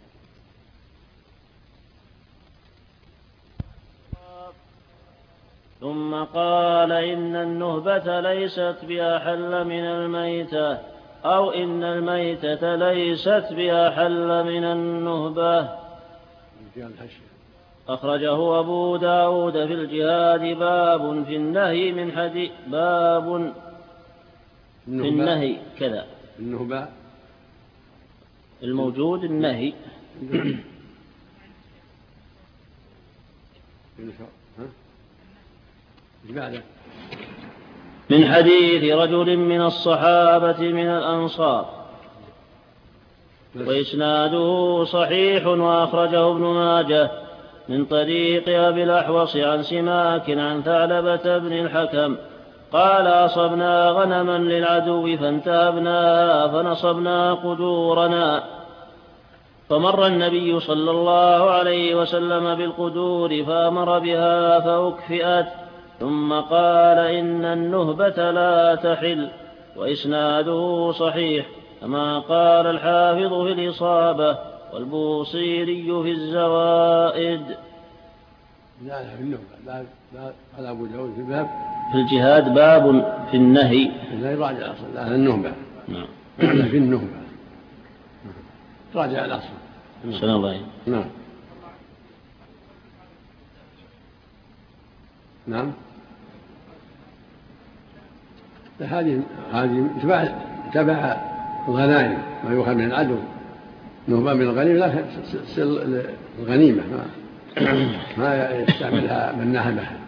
ثم قال إن النهبة ليست بأحل من الميتة، أو إن الميتة ليست بأحل من النهبة. أخرجه أبو داود في الجهاد باب في النهي من حديث باب في النهي كذا. النهبة الموجود النهي. من حديث رجل من الصحابة من الأنصار، وإسناده صحيح. وأخرجه ابن ماجه من طريق أبي الأحوص عن سماك عن ثعلبة بن الحكم قال أصبنا غنما للعدو فانتهبناها فنصبنا قدورنا، فمر النبي صلى الله عليه وسلم بالقدور فأمر بها فأكفئت، ثم قال إن النهبة لا تحل. وإسناده صحيح كما قال الحافظ في الإصابة والبوصيري في الزوائد. لا في النهبة لا على أبو داود في الباب في الجهاد باب في النهي. لا يراجع الأصل. لا النهبة. نعم. في النهبة راجع الأصل. سلام الله. نعم. نعم. هذه تبع الغنائم ما يؤخذ من العدو. نهبة من الغنيمة لا تصل الغنيمة ما يستعملها من نهبها.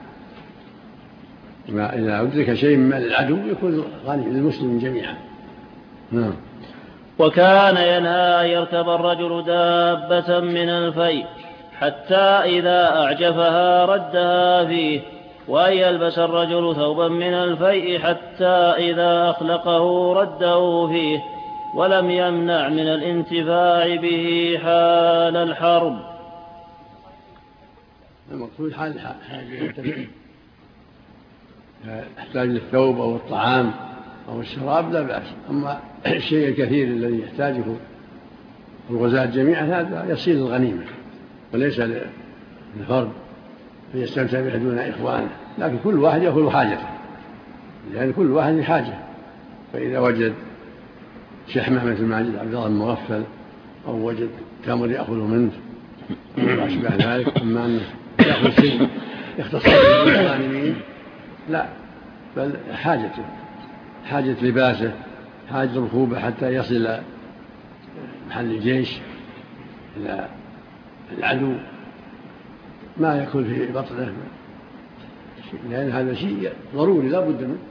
إذا أدرك شيء من العدو يكون غنيم للمسلمين جميعا. نعم. وكان ينهى يركب الرجل دابة من الفيء حتى إذا أعجفها ردها فيه، وأن يلبس الرجل ثوبا من الفيء حتى إذا أخلقه رده فيه، ولم يمنع من الانتفاع به حال الحرب. المقصود حال يحتاج للثوب أو الطعام أو الشراب لا بأس، أما الشيء الكثير الذي يحتاجه الغزاة جميعا هذا يصير الغنيمة وليس للفرد فيستمتع به دون إخوانه، لكن كل واحد يأخذ حاجته، لأن كل واحد حاجة، فإذا وجد شحمة مثل ما عند عبد الله المغفل أو وجد تمر يأخذه منه أو أشبه ذلك. أما أنه يأخذ شيء يختص بالغانمين لا، بل حاجة لباسه، حاجة ركوبه حتى يصل محل الجيش إلى العدو، ما يكون في بطنه، لأن هذا شيء ضروري لا بد منه.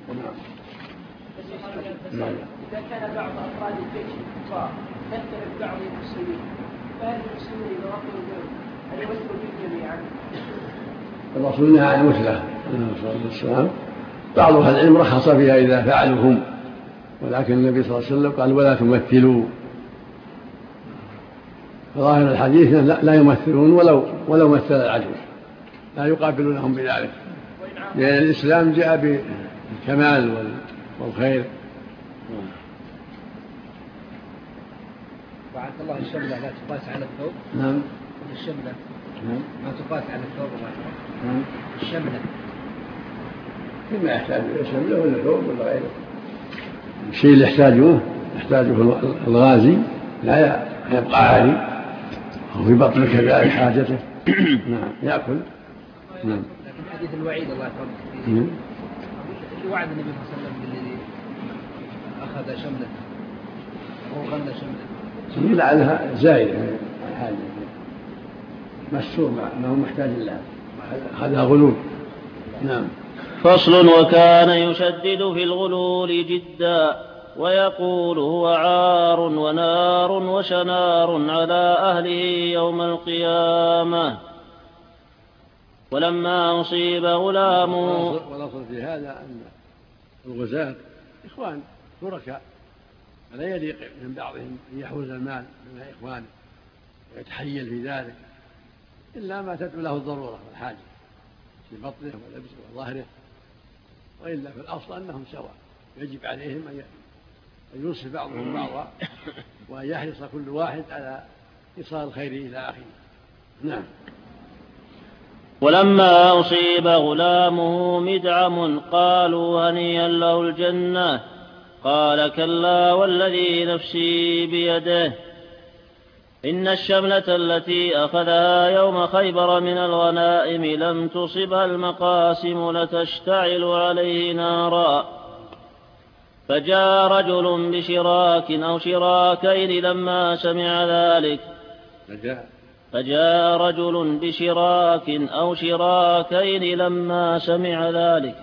إذا كان بعض أفراد الجيش الكفار يختلف بعض المسلمين، فهل المسلمين إذا وصلوا بهم أن يوصلوا بهم جميعا؟ الرسول نهى عن المثلة عليه الصلاة والسلام، بعض أهل العلم رخص فيها إذا فعلوا هم، ولكن النبي صلى الله عليه وسلم قال ولا تمثلوا. فظاهر الحديث لا يمثلون ولو مثل العدو، لا يقابلونهم بذلك، لأن الإسلام جاء بالكمال والخير. وعند الله الشملة لا تقاس على الثوب. نعم. الشملة نعم. ما تقاس على الثوب. نعم. الشملة فيما يحتاج إلى شملة ولا ثوب ولا غيره، الشيء اللي يحتاجه الغازي لا يبقى عالي، أو في بطنه كذلك حاجته. نعم يأكل. نعم. لكن حديث الوعيد الله يحفظك فيه وعد النبي صلى الله عليه وسلم بالذي أخذ شملة أو غنى شملة لعلها زائدة من الحاجة، مستور ما هو محتاج لها، هذا غلول. نعم. فصل. وكان يشدد في الغلول جدا ويقول هو عار ونار وشنار على أهله يوم القيامة. ولما أصيب غلام. والأصل في هذا أن الغزاة إخوان شركاء، فلا يليق من بعضهم أن يحوز المال من إخوانه ويتحيل في ذلك إلا ما تدعو له الضرورة والحاجة في بطنه ولبسه وظهره، وإلا في الأصل أنهم سواء، يجب عليهم أن ينصف بعضهم بعضا وأن يحرص كل واحد على إيصال الخير إلى أخيه. نعم. ولما أصيب غلامه مدعم قالوا هنيئا له الجنة، قال كلا والذي نفسي بيده إن الشملة التي أخذها يوم خيبر من الغنائم لم تصبها المقاسم لتشتعل عليه نارا. فجاء رجل بشراك أو شراكين لما سمع ذلك. فجاء رجل بشراك أو شراكين لما سمع ذلك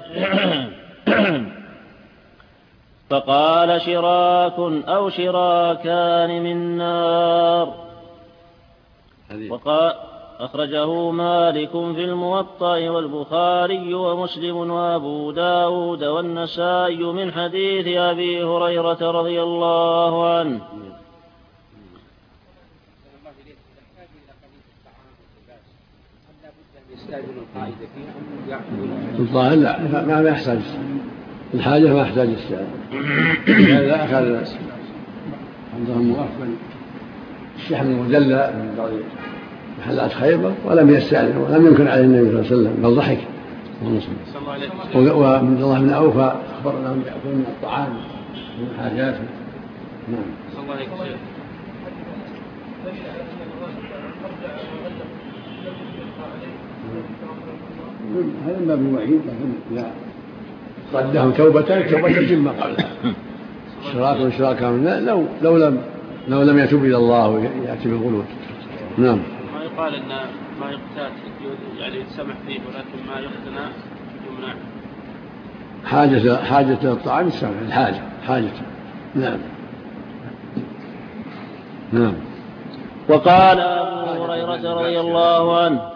فقال شراك أو شراكان من نار. وقال أخرجه مالك في الموطأ والبخاري ومسلم وأبو داود والنسائي من حديث أبي هريرة رضي الله عنه. الظاهر لا ما يحتاج الحاجة، ما يحتاج السؤال. هذا أخذ عندهم مؤفل الشحم المدلى من بعض محلات خيبر ولم يستأذن ولم ينكر عليه النبي صلى الله عليه وسلم، بل ضحك. ومن الله بن أوفى أخبر أنهم يأكلون من الطعام من حاجاته. نعم. صلى الله عليه وسلم. هذا ما بوعيد، لكن لا صدهم توبة مما قبلها. اشراك واشراكا لو لم يتوب إلى الله ويأتي بالغلول. نعم. ما يقال أن ما يقتات يعني يتسمح فيه، ولكن ما يقتنى يمنع. حاجة الطعام السمع، حاجة. نعم. نعم. وقال أبو هريرة رضي الله عنه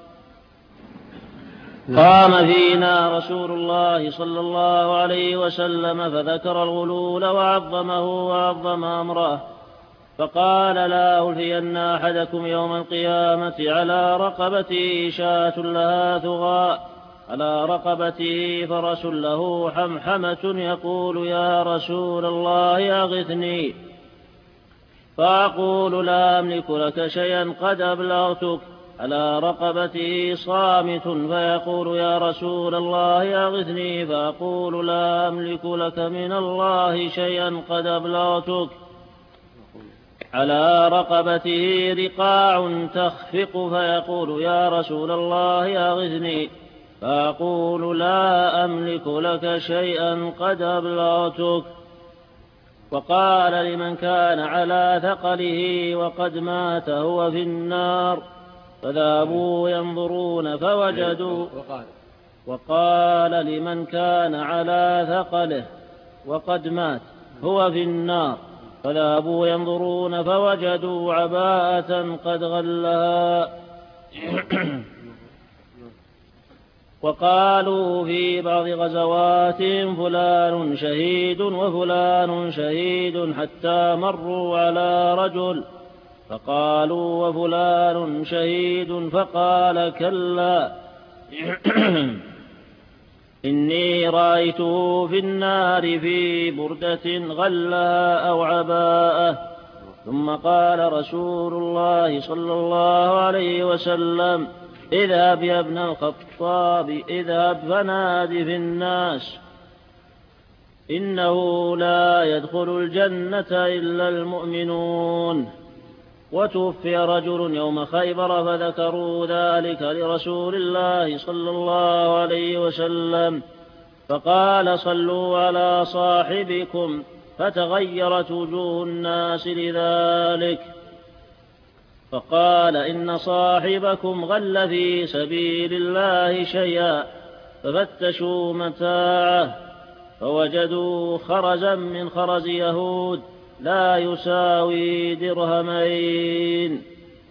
قام فينا رسول الله صلى الله عليه وسلم فذكر الغلول وعظمه وعظم أمره، فقال لا ألفين أحدكم يوم القيامة على رقبته شاة لها ثغاء، على رقبته فرس له حمحمة يقول يا رسول الله أغثني، فأقول لا أملك لك شيئا قد أبلغتك، على رقبته صامت فيقول يا رسول الله أغثني، فأقول لا أملك لك من الله شيئا قد أبلغتك. على رقبته رقاع تخفق فيقول يا رسول الله أغثني، فأقول لا أملك لك شيئا قد أبلغتك. وقال لمن كان على ثقله وقد مات هو في النار، فذهبوا ينظرون فوجدوا. وقال لمن كان على ثقله وقد مات هو في النار، فذهبوا ينظرون فوجدوا عباءة قد غلها. وقالوا في بعض غزواتهم فلان شهيد وفلان شهيد، حتى مروا على رجل فقالوا وفلان شهيد، فقال كلا إني رأيته في النار في بردة غلها أو عباءة. ثم قال رسول الله صلى الله عليه وسلم اذهب يا ابن الخطاب، اذهب فناد في الناس إنه لا يدخل الجنة إلا المؤمنون. وتوفي رجل يوم خيبر فذكروا ذلك لرسول الله صلى الله عليه وسلم، فقال صلوا على صاحبكم، فتغيرت وجوه الناس لذلك، فقال إن صاحبكم غل في سبيل الله شيئا، ففتشوا متاعه فوجدوا خرزا من خرز يهود لا يساوي درهمين.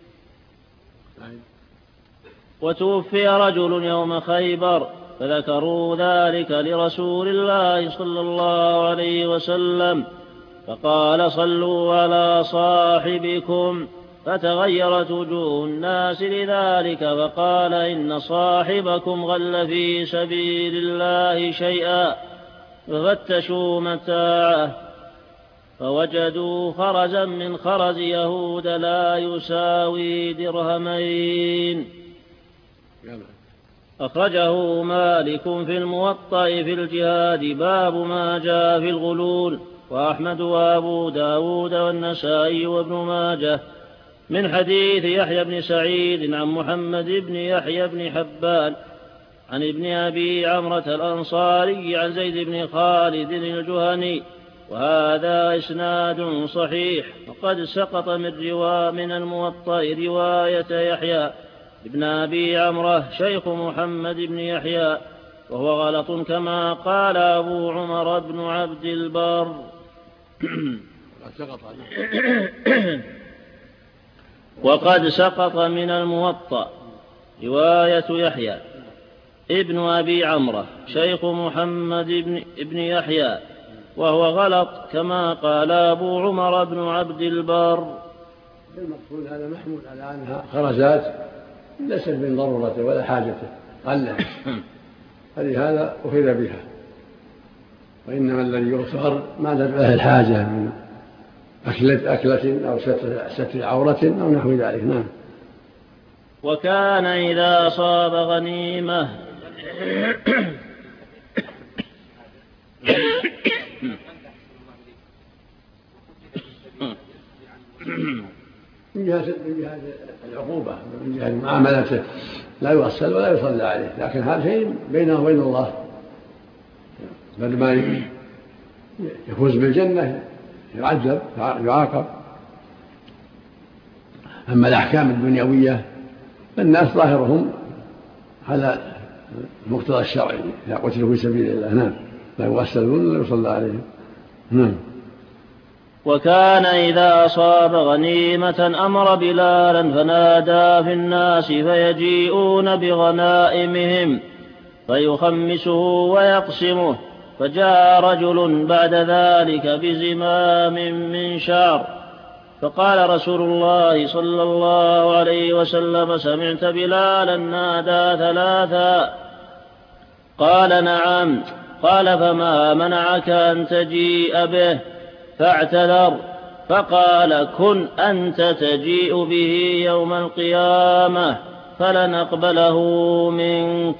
وتوفي رجل يوم خيبر فذكروا ذلك لرسول الله صلى الله عليه وسلم، فقال صلوا على صاحبكم، فتغيرت وجوه الناس لذلك، فقال إن صاحبكم غل في سبيل الله شيئا، ففتشوا متاعه فوجدوا خرزا من خرز يهود لا يساوي درهمين. أخرجه مالك في الموطأ في الجهاد باب ما جاء في الغلول، وأحمد وأبو داود والنسائي وابن ماجه من حديث يحيى بن سعيد عن محمد بن يحيى بن حبان عن ابن أبي عمرة الأنصاري عن زيد بن خالد الجهني، وهذا إسناد صحيح. وقد سقط من الموطأ رواية يحيى ابن أبي عمرة شيخ محمد بن يحيى، وهو غلط كما قال أبو عمر بن عبد البر. وقد سقط من الموطأ رواية يحيى ابن أبي عمرة شيخ محمد بن يحيى، وهو غلط كما قال أبو عمر بن عبد البر. المقصود هذا محمول على أنها خرزات ليست من ضرورته ولا حاجته، قال فلهذا أخذ بها، وإنما الذي يغفر ما تبعه الحاجة من أكلة أو ستر عورة أو نحو ذلك. نعم. وكان إذا أصاب غنيمة من جهة العقوبة، من جهة معاملته لا يغسل ولا يصلى عليه، لكن هذا شيء بينه وبين الله، بل ما يفوز بالجنة يعذب يعاقب. أما الأحكام الدنيوية فالناس ظاهرهم على مقتضى الشرع، إذا قتلوا في سبيل الله نعم لا يغسلون ولا يصلى عليهم. نعم. وكان إذا أصاب غنيمة أمر بلالا فنادى في الناس فيجيئون بغنائمهم فيخمسه ويقسمه، فجاء رجل بعد ذلك بزمام من شعر، فقال رسول الله صلى الله عليه وسلم سمعت بلالا نادى ثلاثا؟ قال نعم. قال فما منعك أن تجيء به؟ فاعتذر، فقال كن أنت تجيء به يوم القيامة. فلن أقبله منك.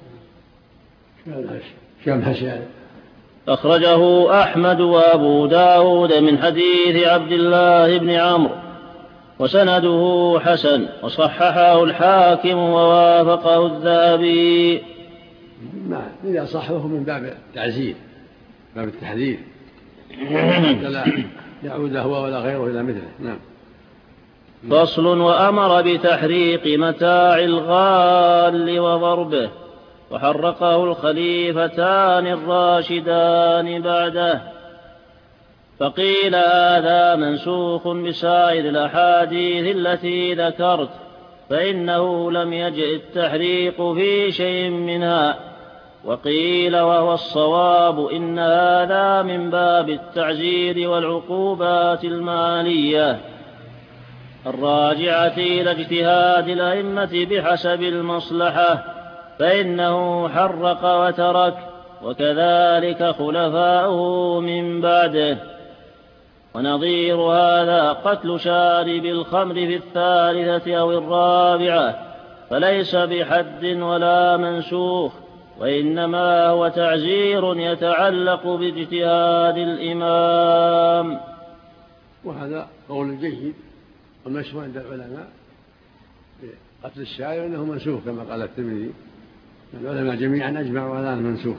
كم هشام. أخرجه أحمد وأبو داود من حديث عبد الله بن عمرو وسنده حسن وصححه الحاكم ووافقه الذهبي. إذا صحه من باب التعزير باب التحذير حتى لا يعود هو ولا غيره إلى مثله. نعم. فصل. وأمر بتحريق متاع الغال وضربه وحرقه الخليفتان الراشدان بعده. فقيل هذا منسوخ بسائر الأحاديث التي ذكرت فإنه لم يجئ التحريق في شيء منها. وقيل وهو الصواب إن هذا من باب التعزير والعقوبات المالية الراجعة إلى اجتهاد الأئمة بحسب المصلحة، فإنه حرق وترك، وكذلك خلفاؤه من بعده. ونظير هذا قتل شارب الخمر في الثالثة أو الرابعة، فليس بحد ولا منسوخ، وإنما هو تعزير يتعلق باجتهاد الإمام. وهذا قول جيد ومشروع عند العلماء قتل الشارب أنه منسوخ كما قال الترمذي. العلماء جميعا أجمعوا على أنه منسوخ.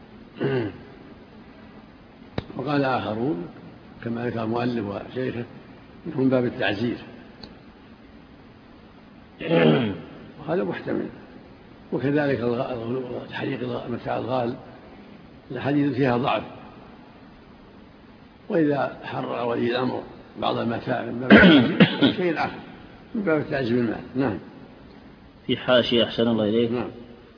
وقال آخرون كما ذكر المؤلف وشيخه من باب التعزير، وهذا محتمل. وكذلك تحريق متاع الغال الحديث فيها ضعف، وإذا حرق ولي الأمر بعض المتاع من باب شيء آخر من باب التعزير بالمال. نعم. في حاشية أحسن الله إليك. نعم.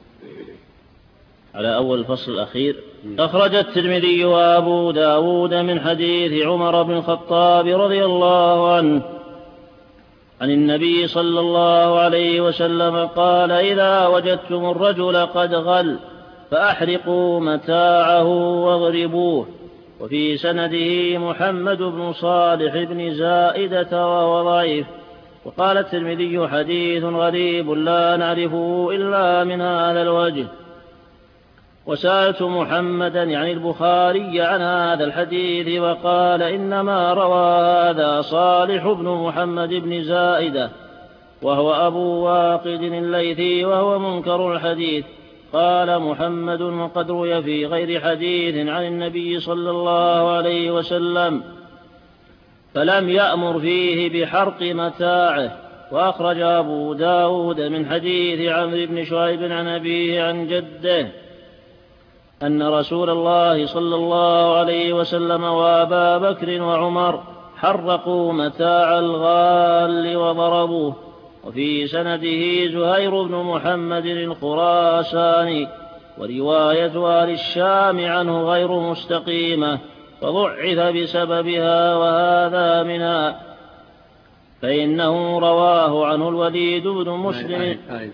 على أول الفصل الأخير. أخرج الترمذي وأبو داود من حديث عمر بن الخطاب رضي الله عنه عن النبي صلى الله عليه وسلم قال: إذا وجدتم الرجل قد غل فأحرقوا متاعه واضربوه. وفي سنده محمد بن صالح بن زائدة وهو ضعيف. وقال الترمذي: حديث غريب لا نعرفه إلا من هذا الوجه. وسألت محمدا يعني البخاري عن هذا الحديث وقال: إنما روى هذا صالح بن محمد بن زائدة وهو أبو واقد الليثي وهو منكر الحديث. قال محمد: وقد روي في غير حديث عن النبي صلى الله عليه وسلم فلم يأمر فيه بحرق متاعه. وأخرج أبو داود من حديث عمرو بن شعيب عن أبيه عن جده أن رسول الله صلى الله عليه وسلم وأبا بكر وعمر حرقوا متاع الغال وضربوه. وفي سنده زهير بن محمد الخراساني، ورواية أهل الشام عنه غير مستقيمة فضعف بسببها وهذا منها، فإنه رواه عنه الوليد بن مسلم.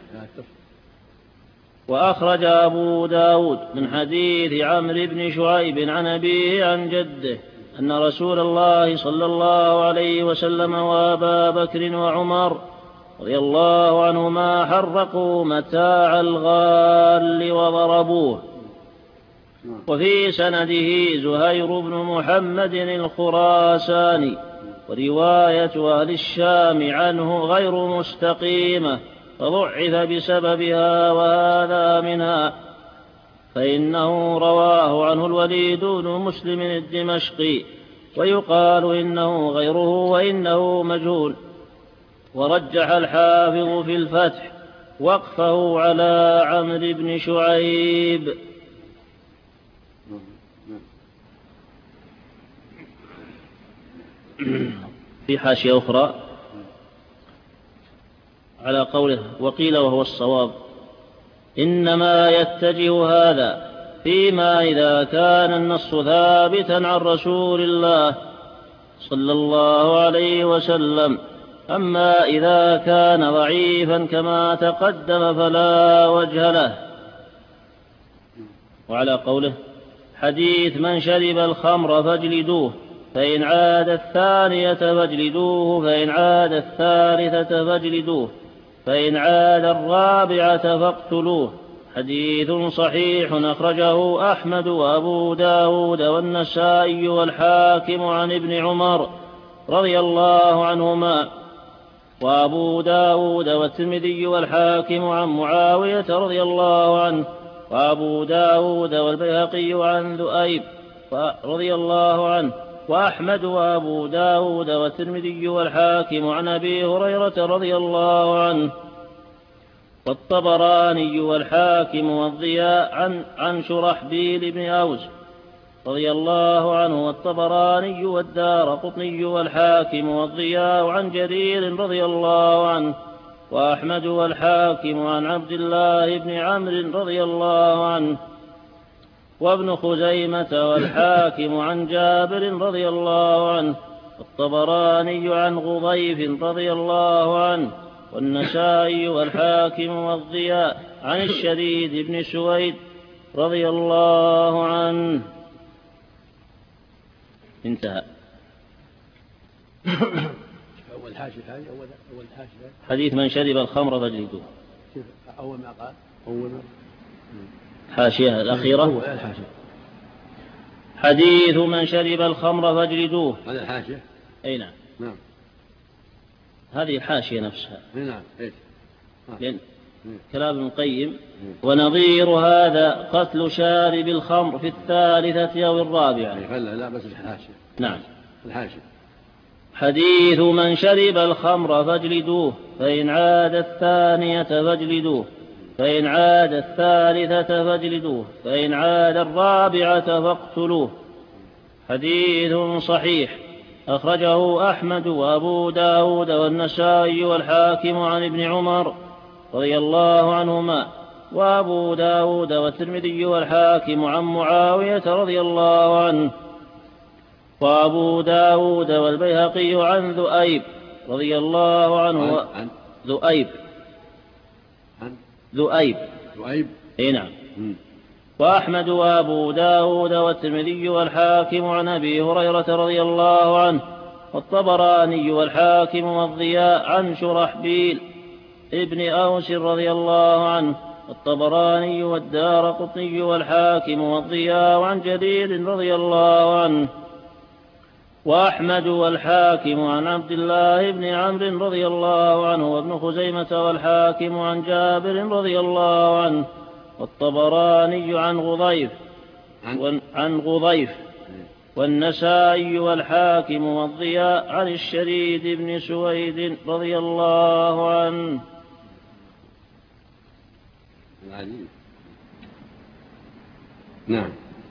وأخرج أبو داود من حديث عمرو بن شعيب عن أبيه عن جده أن رسول الله صلى الله عليه وسلم وأبا بكر وعمر رضي الله عنهما حرقوا متاع الغال وضربوه. وفي سنده زهير بن محمد الخراساني، ورواية أهل الشام عنه غير مستقيمة فضعف بسببها وهذا منها، فإنه رواه عنه الوليد بن مسلم الدمشقي ويقال إنه غيره وإنه مجهول. ورجح الحافظ في الفتح وقفه على عمرو بن شعيب. في حاشية أخرى على قوله: وقيل وهو الصواب إنما يتجه هذا فيما إذا كان النص ثابتا عن رسول الله صلى الله عليه وسلم، أما إذا كان ضعيفا كما تقدم فلا وجه له. وعلى قوله: حديث من شرب الخمر فاجلدوه فإن عاد الثانية فاجلدوه فإن عاد الثالثة فاجلدوه، فإن عاد الرابعة فاقتلوه. حديث صحيح أخرجه أحمد وأبو داود والنسائي والحاكم عن ابن عمر رضي الله عنهما، وأبو داود والترمذي والحاكم عن معاوية رضي الله عنه، وأبو داود والبيهقي عن ذؤيب رضي الله عنه، وأحمد وأبو داود والترمذي والحاكم عن أبي هريرة رضي الله عنه، والطبراني والحاكم والضياء عن شرحبيل بن أوس رضي الله عنه، والطبراني والدارقطني والحاكم والضياء عن جرير رضي الله عنه، وأحمد والحاكم عن عبد الله بن عمرو رضي الله عنه، وابن خزيمة والحاكم عن جابر رضي الله عنه، والطبراني عن غضيف رضي الله عنه، والنسائي والحاكم والضياء عن الشديد بن سويد رضي الله عنه. انتهى. أول حاشية حديث من شرب الخمر فاجلدوه. أول ما قال أول حاشية الأخيرة حديث من شرب الخمر فاجلدوه. هذا الحاشية. أي نعم. نعم. هذه الحاشية نفسها. نعم. لأن كلام ابن القيم ونظير هذا قتل شارب الخمر في الثالثة أو الرابعة. لا بس الحاشية. نعم. الحاشية. حديث من شرب الخمر فاجلدوه، فإن عاد الثانية فاجلدوه، فإن عاد الثالثة فاجلدوه، فإن عاد الرابعة فاقتلوه. حديث صحيح أخرجه أحمد وأبو داود والنسائي والحاكم عن ابن عمر رضي الله عنهما، وأبو داود والترمذي والحاكم عن معاوية رضي الله عنه، وأبو داود والبيهقي عن ذؤيب رضي الله عنه. ذؤيب. اي نعم. وأحمد وأبو داود والترمذي والحاكم عن أبي هريرة رضي الله عنه، والطبراني والحاكم والضياء عن شرحبيل ابن أوس رضي الله عنه، والطبراني والدارقطني والحاكم والضياء عن جرير رضي الله عنه، وأحمد والحاكم عن عبد الله بن عمرو رضي الله عنه، وابن خزيمة والحاكم عن جابر رضي الله عنه، والطبراني عن غضيف والنسائي والحاكم والضياء عن الشريد بن سويد رضي الله عنه. نعم.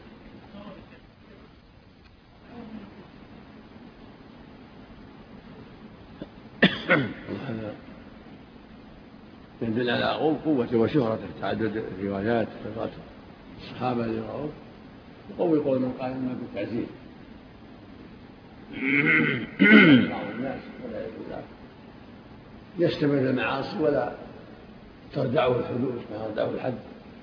هذا يدل على قوة وشهرة تعدد الروايات كثرة الصحابة اللي رووا، يقوي قول من قال إنما بالتعزيز. بعض الناس ولا يستمر المعاصي ولا تردعه الحدود ما تردعه الحد.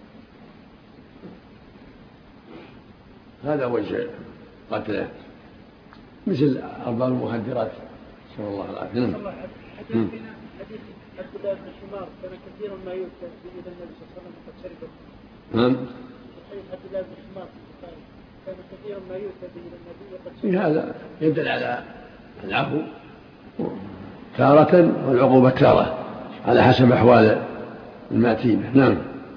هذا وجه قتله مثل أرباب المخدرات نسأل الله العافية. حديث عبد الله بن حمار كان كثيرا ما يؤتى به النبي صلى الله عليه وسلم قد شرب. نعم. حديث عبد الله بن حمار كان كثيرا ما يؤتى به النبي وقد شرب. هذا يدل على العفو تارة والعقوبة تارة على حسب أحوال المأتينة. نعم.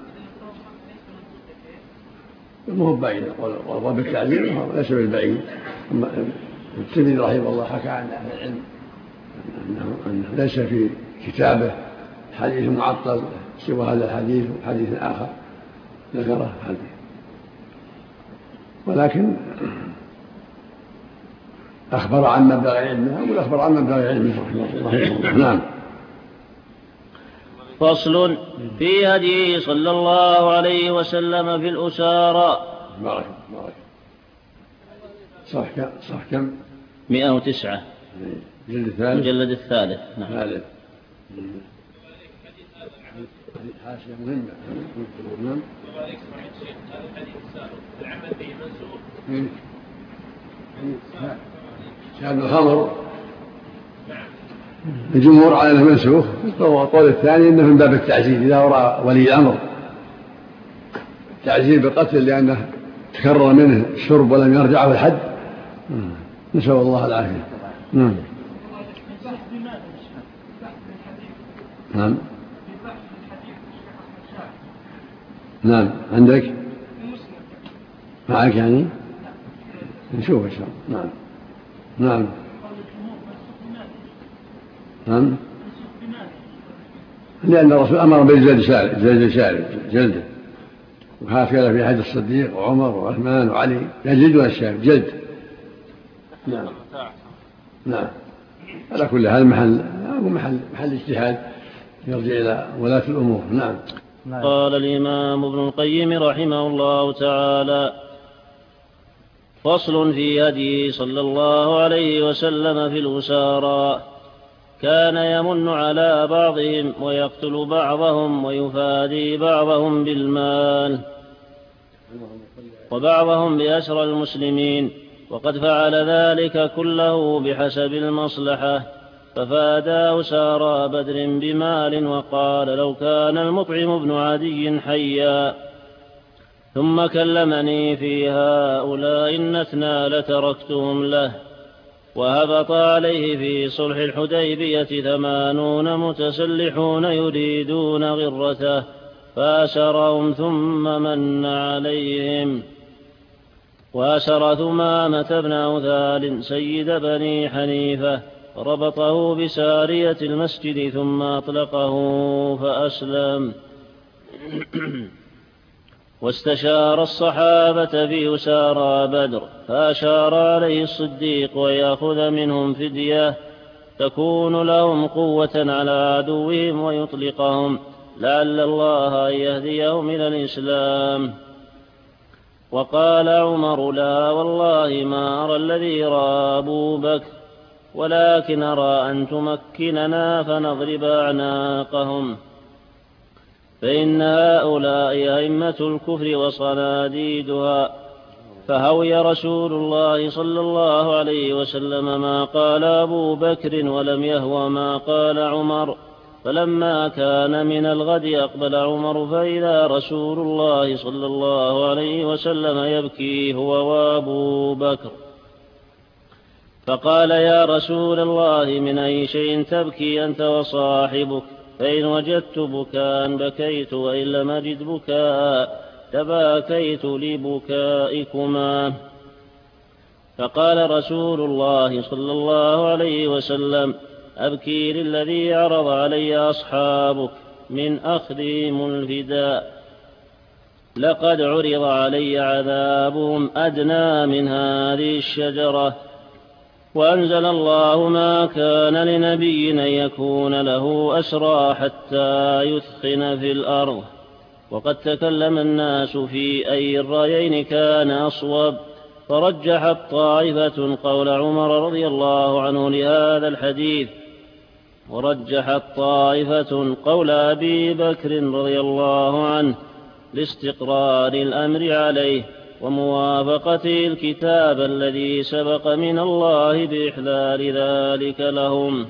ما هو بعيد والله بالتعليم ليس بالبعيد. الترمذي رحمه الله حكى عن أهل العلم أنه ليس في كتابه حديث معطل سوى هذا الحديث وحديث آخر ذكره حديث، ولكن أخبر عن مبلغ علمه أو أخبر عن مبلغ علمه رحمه الله. نعم. فصل في هديه صلى الله عليه وسلم في الأسارى. بارك. صح كم؟ 109. مجلد الثالث. نعم. حاشية مهمة. نعم. شأن الخمر الجمهور على أنه منسوخ، والقول الثاني أنه من باب التعزير إذا رأى ولي الأمر تعزير بالقتل لأنه تكرر منه الشرب ولم يرجعه الحد، نسأل الله العافية. نعم عندك معك يعني نشوف إن شاء الله. نعم لأن الرسول أمر بالجلد جلده، وهكذا في حديث الصديق وعمر وعثمان وعلي يجلدون الشارب جلد. نعم على كل حال محل اجتهاد يرجع إلى ولاة الأمور. نعم. قال الإمام ابن القيم رحمه الله تعالى: فصل في هديه صلى الله عليه وسلم في الأسارى. كان يمن على بعضهم ويقتل بعضهم ويفادي بعضهم بالمال وبعضهم بأسرى المسلمين، وقد فعل ذلك كله بحسب المصلحة، ففادى أسارى بدر بمال، وقال: لو كان المطعم بن عدي حيا ثم كلمني في هؤلاء النتنى لتركتهم له. وهبط عليه في صلح الحديبية 80 متسلحون يريدون غرته، فأسرهم ثم من عليهم، وأسر ثمامة بن أوثال سيد بني حنيفة، ربطه بسارية المسجد ثم أطلقه فأسلم. واستشار الصحابة في أسارى بدر، فأشار عليه الصديق ويأخذ منهم فدية تكون لهم قوة على عدوهم ويطلقهم، لعل الله أن يهديهم إلى الإسلام. وقال عمر: لا والله ما أرى الذي رأى أبو بكر، ولكن أرى أن تمكننا فنضرب أعناقهم، فإن هؤلاء أئمة الكفر وصناديدها. فهوي رسول الله صلى الله عليه وسلم ما قال أبو بكر، ولم يهو ما قال عمر. فلما كان من الغد أقبل عمر، فإذا رسول الله صلى الله عليه وسلم يبكي هو وأبو بكر، فقال: يا رسول الله، من أي شيء تبكي أنت وصاحبك؟ فإن وجدت بكاء بكيت، وإن لم أجد بكاء تباكيت لبكائكما. فقال رسول الله صلى الله عليه وسلم: أبكي للذي عرض علي أصحابك من أخذهم الفداء، لقد عرض علي عذابهم أدنى من هذه الشجرة. وأنزل الله: ما كان لنبي أن يكون له أسرى حتى يثخن في الأرض. وقد تكلم الناس في أي الرأيين كان أصوب، فرجحت طائفة قول عمر رضي الله عنه لهذا الحديث، ورجحت طائفة قول أبي بكر رضي الله عنه لاستقرار الأمر عليه وموافقته الكتاب الذي سبق من الله بإحلال ذلك لهم،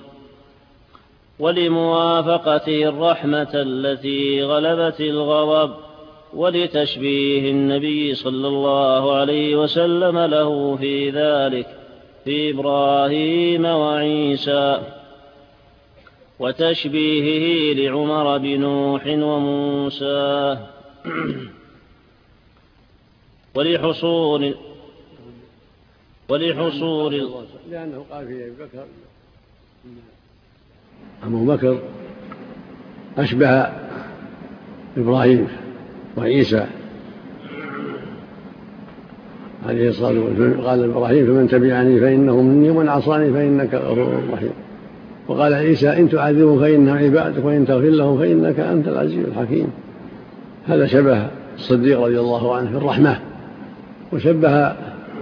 ولموافقته الرحمة التي غلبت الغضب، ولتشبيه النبي صلى الله عليه وسلم له في ذلك في إبراهيم وعيسى، وتشبيهه لعمر بنوح وموسى، ولحصول لأنه قال في أبو بكر أشبه إبراهيم وعيسى عليه الصلاة والسلام. قال إبراهيم: فمن تبعني فإنه مني، ومن عصاني فإنك غفور رحيم. وقال عيسى: إن تعذبهم فإنهم عبادك، وإن تغفر لهم فإنك أنت العزيز الحكيم. هذا شبه الصديق رضي الله عنه في الرحمة، وشبه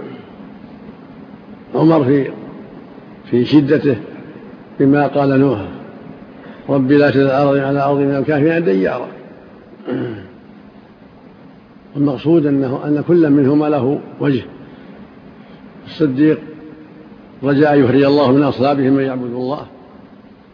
عمر في شدته بما قال نوح: رب لا تذر على الأرض من الكافرين ديارا. والمقصود أن كل منهما له وجه. الصديق رجاء يخرج الله من أصلابهم من يعبد الله،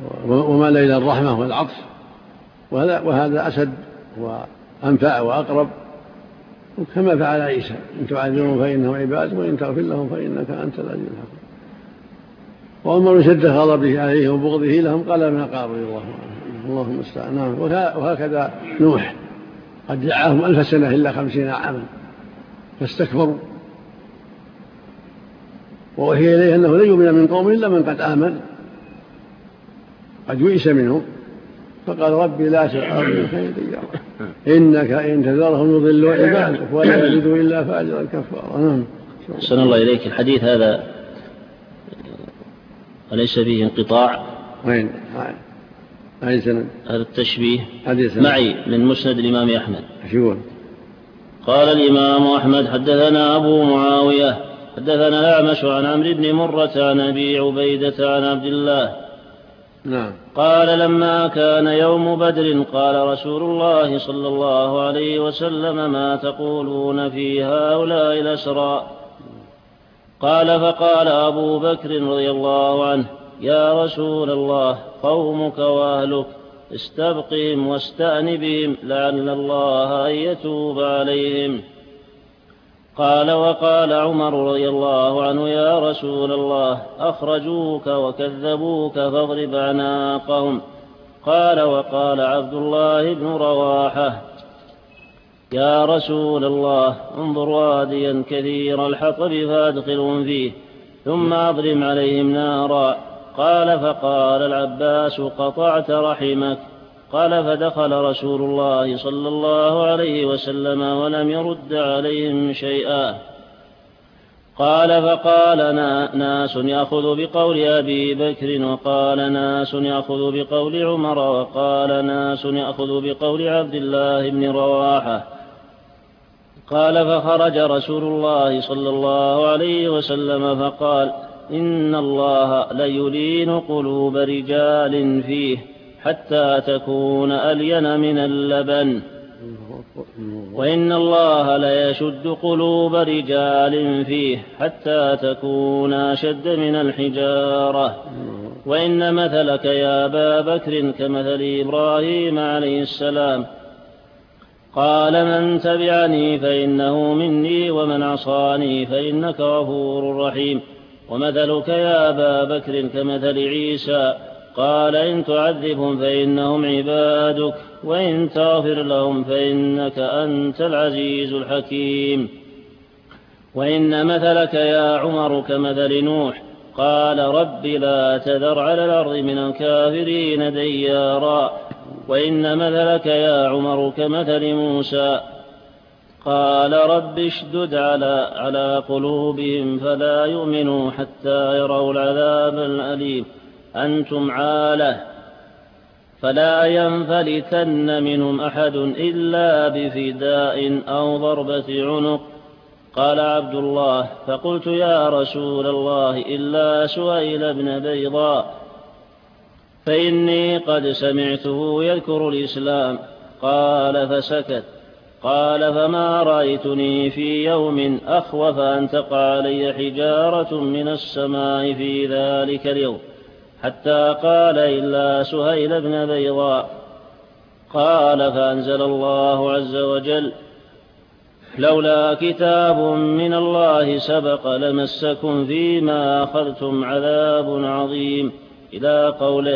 ومال إلى الرحمة والعطف، وهذا أسد وأنفع وأقرب، كما فعل عيسى: إن تعذبهم فإنهم عباد وإن تغفر لهم فإنك أنت العزيز الحكيم. وعمر شد غضبه عليهم وبغضه لهم قال ابن قارئ الله عنه اللهم المستعان. وهكذا نوح قد دعاهم 1000 سنة إلا 50 عاما فاستكبروا، ووحي إليه أنه لن يؤمن من قوم إلا من قد آمن، قد يئس منهم، فقال ربي لا تذر من خير إنك إن تذرهم يضلوا عبادك ولا يجدوا إلا فاجرا كفارا. أحسن الله إليك. الحديث هذا أليس فيه انقطاع؟ وين؟ أي سند؟ هذا التشبيه معي من مسند الإمام أحمد. شو قال الإمام أحمد: حدثنا أبو معاوية حدثنا الأعمش عن عمرو بن مرة عن أبي عبيدة عن عبد الله نعم. قال: لما كان يوم بدر قال رسول الله صلى الله عليه وسلم: ما تقولون في هؤلاء الأسرى؟ قال: فقال أبو بكر رضي الله عنه: يا رسول الله، قومك وأهلك، استبقهم واستأن بهم لعل الله أن يتوب عليهم. قال: وقال عمر رضي الله عنه: يا رسول الله، أخرجوك وكذبوك فاضرب أعناقهم. قال: وقال عبد الله بن رواحة: يا رسول الله، انظر واديا كثير الحطب فادخلهم فيه ثم أضرم عليهم نارا. قال: فقال العباس: قطعت رحمك. قال: فدخل رسول الله صلى الله عليه وسلم ولم يرد عليهم شيئا. قال: فقال ناس يأخذ بقول أبي بكر، وقال ناس يأخذ بقول عمر، وقال ناس يأخذ بقول عبد الله بن رواحة. قال: فخرج رسول الله صلى الله عليه وسلم فقال: إن الله ليلين قلوب رجال فيه حتى تكون ألين من اللبن، وإن الله ليشد قلوب رجال فيه حتى تكون أشد من الحجارة، وإن مثلك يا أبا بكر كمثل إبراهيم عليه السلام. قال: من تبعني فإنه مني ومن عصاني فإنك غفور رحيم. ومثلك يا أبا بكر كمثل عيسى. قال: إن تعذبهم فإنهم عبادك وإن تغفر لهم فإنك أنت العزيز الحكيم. وإن مثلك يا عمر كمثل نوح. قال: رب لا تذر على الأرض من الكافرين ديارا. وإن مثلك يا عمر كمثل موسى. قال: رب اشدد على قلوبهم فلا يؤمنوا حتى يروا العذاب الأليم. أنتم عالة فلا ينفلتن منهم أحد إلا بفداء أو ضربة عنق. قال عبد الله: فقلت: يا رسول الله، إلا سهيل بن بيضاء، فإني قد سمعته يذكر الإسلام. قال: فسكت. قال: فما رأيتني في يوم أخوف أن تقع علي حجارة من السماء في ذلك اليوم، حتى قال: إلا سهيل بن بيضاء. قال: فأنزل الله عز وجل: لولا كتاب من الله سبق لمسكم فيما أخذتم عذاب عظيم، إلى قوله: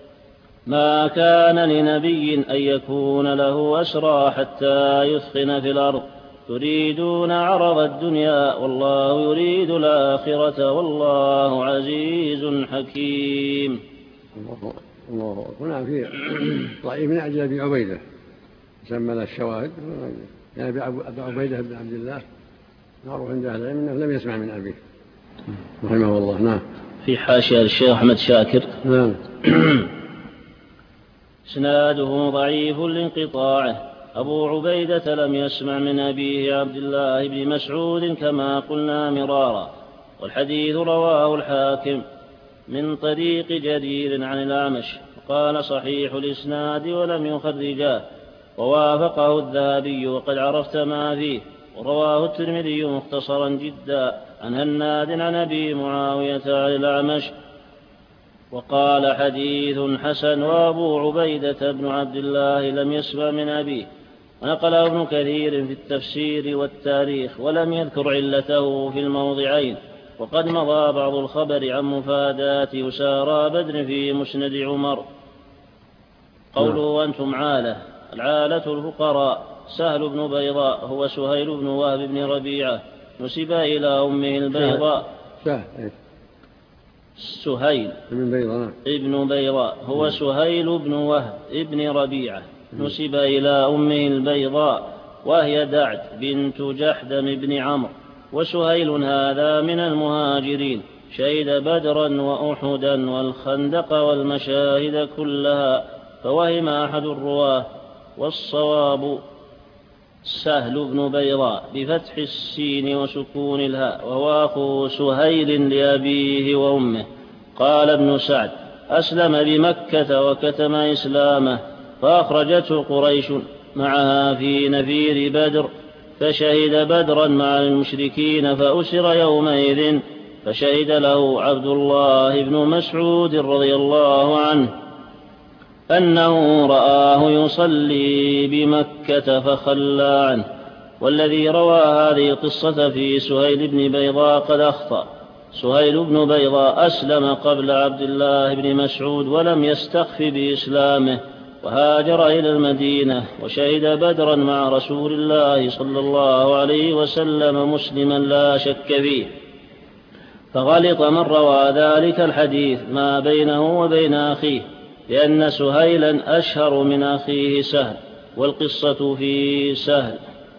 ما كان لنبي أن يكون له أسرى حتى يثخن في الأرض، تريدون عرض الدنيا والله يريد الآخرة والله عزيز حكيم. الله أكبر. نعم، في ضعيف من أجل أبي عبيدة سمى له الشواهد، يعني أبي عبيدة بن عبد الله معروف عند أهل العلم أنه لم يسمع من أبيه رحمه الله. نعم. في حاشية الشيخ أحمد شاكر: نعم. إسناده ضعيف لانقطاعه. أبو عبيدة لم يسمع من أبيه عبد الله بن مسعود كما قلنا مرارا، والحديث رواه الحاكم من طريق جرير عن الأعمش، وقال: صحيح الإسناد ولم يخرجاه، ووافقه الذهبي وقد عرفت ما فيه. ورواه الترمذي مختصرا جدا عن هناد عن أبي معاوية عن الأعمش وقال حديث حسن. وأبو عبيدة بن عبد الله لم يسمع من أبيه. ونقله ابن كثير في التفسير والتاريخ ولم يذكر علته في الموضعين. وقد مضى بعض الخبر عن مفادات يسارى بدر في مسند عمر. قوله وأنتم عالة. العالة الفقراء. سهل بن بيضاء هو سهيل بن وهب بن ربيعة نسب إلى أمه البيضاء. سهيل ابن بيضاء هو سهيل بن وهب ابن ربيعة نسب إلى أمه البيضاء وهي دعد بنت جحدم بن عمرو. وسهيل هذا من المهاجرين شهد بدرا وأحدا والخندق والمشاهد كلها فوهم أحد الرواه. والصواب سهل بن بيضاء بفتح السين وسكون الهاء وهو أخو سهيل لأبيه وأمه. قال ابن سعد أسلم بمكة وكتم إسلامه فأخرجته قريش معها في نفير بدر فشهد بدرا مع المشركين فأسر يومئذ فشهد له عبد الله بن مسعود رضي الله عنه أنه رآه يصلي بمكة فخلى عنه. والذي روى هذه القصة في سهيل بن بيضاء قد أخطأ. سهيل بن بيضاء أسلم قبل عبد الله بن مسعود ولم يستخف بإسلامه وهاجر إلى المدينة وشهد بدرا مع رسول الله صلى الله عليه وسلم مسلما لا شك فيه. فغلط من روى ذلك الحديث ما بينه وبين أخيه لأن سهيلا أشهر من أخيه سهل والقصة في سهل.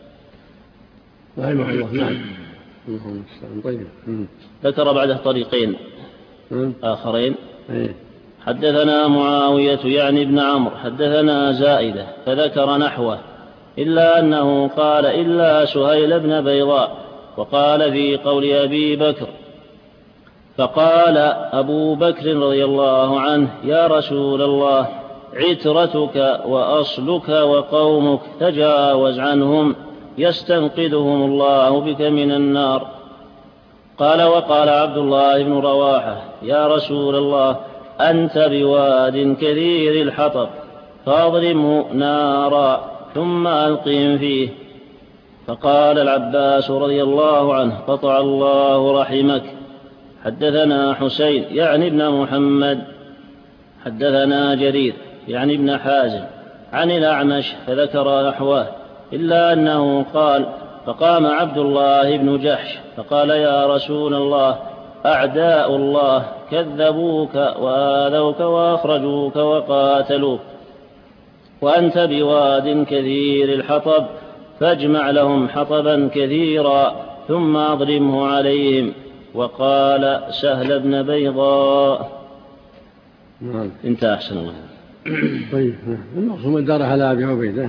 ذكر بعده طريقين آخرين. حدثنا معاوية يعني ابن عمرو حدثنا زائدة فذكر نحوه إلا أنه قال إلا سهيل بن بيضاء. وقال في قول أبي بكر فقال أبو بكر رضي الله عنه يا رسول الله عترتك وأصلك وقومك تجاوز عنهم يستنقذهم الله بك من النار. قال وقال عبد الله بن رواحة يا رسول الله أنت بواد كثير الحطب فاضرمه نارا ثم ألقهم فيه. فقال العباس رضي الله عنه قطع الله رحمك. حدثنا حسين يعني ابن محمد حدثنا جرير يعني ابن حازم عن الأعمش فذكر نحوه إلا أنه قال فقام عبد الله بن جحش فقال يا رسول الله أعداء الله كذبوك وآذوك وأخرجوك وقاتلوك وأنت بواد كثير الحطب فاجمع لهم حطبا كثيرا ثم أضرمه عليهم. وقال سهل بن بيضاء. انت أحسن الله. طيب المقصود من دار على أبي عبيدة.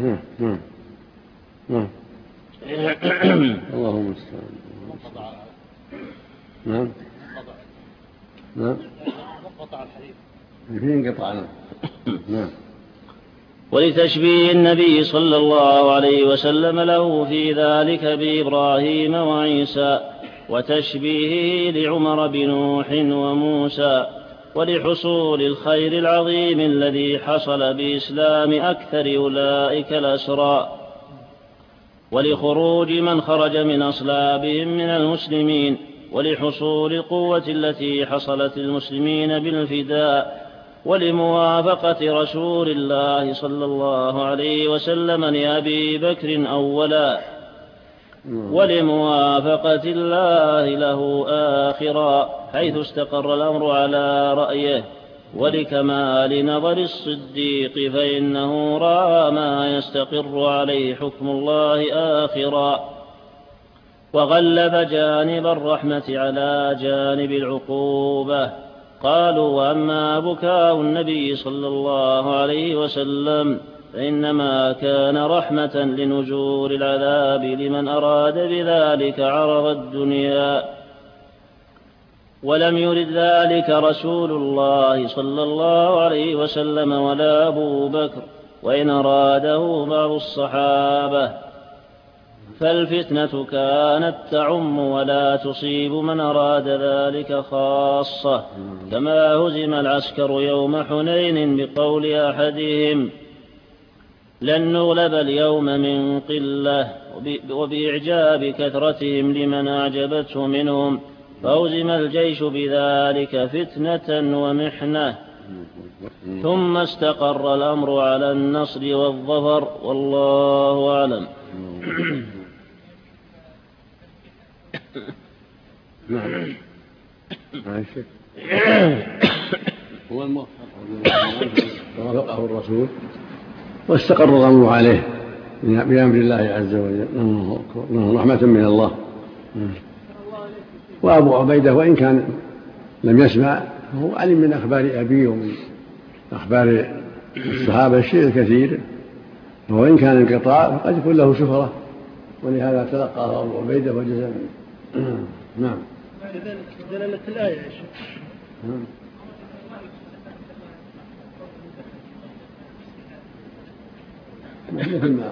اللهم استعان. نعم قطع الحديث فين قطعنا. نعم. ولتشبيه النبي صلى الله عليه وسلم له في ذلك بإبراهيم وعيسى وتشبيهه لعمر بنوح وموسى ولحصول الخير العظيم الذي حصل بإسلام أكثر أولئك الأسرى ولخروج من خرج من أصلابهم من المسلمين ولحصول القوة التي حصلت المسلمين بالفداء ولموافقة رسول الله صلى الله عليه وسلم لأبي بكر أولا ولموافقة الله له آخرا حيث استقر الأمر على رأيه ولكمال نظر الصديق فإنه رأى ما يستقر عليه حكم الله آخرا وغلب جانب الرحمة على جانب العقوبة. قالوا وأما بكاء النبي صلى الله عليه وسلم فإنما كان رحمة لنزول العذاب لمن أراد بذلك عرض الدنيا ولم يرد ذلك رسول الله صلى الله عليه وسلم ولا أبو بكر وإن أراده بعض الصحابة. فالفتنة كانت تعم ولا تصيب من أراد ذلك خاصة، كما هزم العسكر يوم حنين بقول أحدهم: لن نغلب اليوم من قلة، وبإعجاب كثرتهم لمن أعجبته منهم، فهزم الجيش بذلك فتنة ومحنة، ثم استقر الأمر على النصر والظفر، والله أعلم. نعم. هو الموفق ووافقه الرسول واستقر الأمر عليه بأمر الله عز وجل، رحمة من الله. وأبو عبيدة وإن كان لم يسمع هو علم من أخبار أبيه ومن أخبار الصحابة الشيء الكثير، وإن كان انقطاع فقد يكون له شهرة، ولهذا تلقاه أبو عبيدة وجزى منه. نعم. دلالة الآية يا شيخ. مثل ما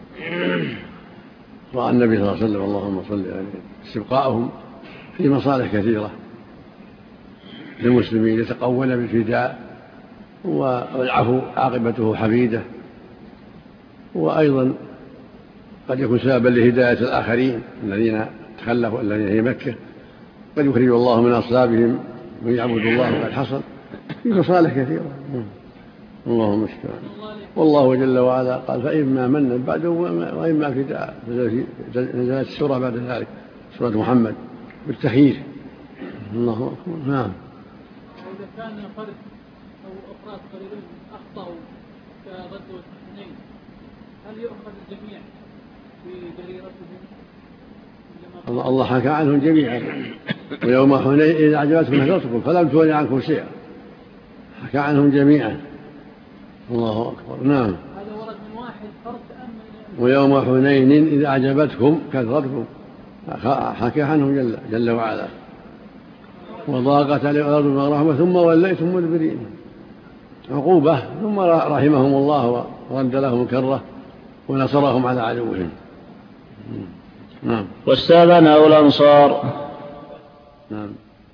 رأى النبي صلى الله عليه وسلم، اللهم صل عليه، استبقاؤهم في مصالح كثيرة للمسلمين، يتقون بالفداء، والعفو عاقبته حميدة، وأيضا قد يكون سببا لهداية الآخرين الذين تخلفوا، الذين في مكة، قد يخرج الله من أصلابهم ويعبد الله قد حصل في مصالح كثيرة. اللهم اشكرا. والله جل وعلا قال: فإما منا بعد وإما فداء. نزلت السورة بعد ذلك، سورة محمد، بالتخيير. الله أكبر. نعم. إذا كان فرد أو أفراد قليلين أخطأوا كغزوة حنين، هل يؤخذ الجميع بجريرتهم؟ الله حكى عنهم جميعا: ويوم حنين إذا أعجبتكم كثرتكم فلم تغن عنكم شيئا. حكى عنهم جميعا. الله أكبر. نعم. هذا ورد من واحد فرد أم؟ ويوم حنين إذا أعجبتكم كثرتكم، حكى عنهم جل وعلا: وضاقت عليهم الأرض بما رحبت ثم وليتم مدبرين. عقوبة، ثم رحمهم الله ورد لهم الكرة ونصرهم على عدوهم. نعم. واستأذنه الأنصار. نعم.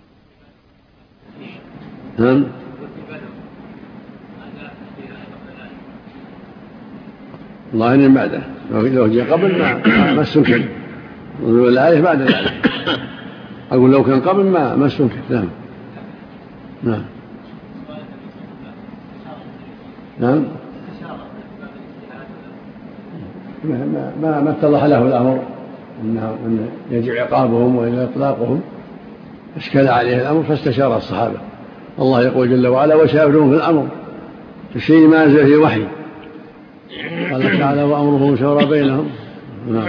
نعم. الله إن بعده، لو جاء قبل ما استنكر، والآية بعد ذلك. أقول لو كان قبل ما استنكر. نعم. نعم. نعم. ما اتضح له الأمر أن يجب عقابهم وإلى إطلاقهم، اشكل عليه الأمر فاستشار الصحابة. الله يقول جل وعلا: وشاورهم في الأمر، في الشيء ما نزل فيه وحي. قال تعالى: وأمرهم شورى بينهم. نعم.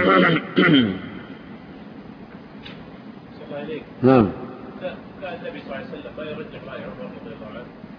نعم. كان النبي صلى الله عليه وسلم ما يرجح رأي عمر رضي الله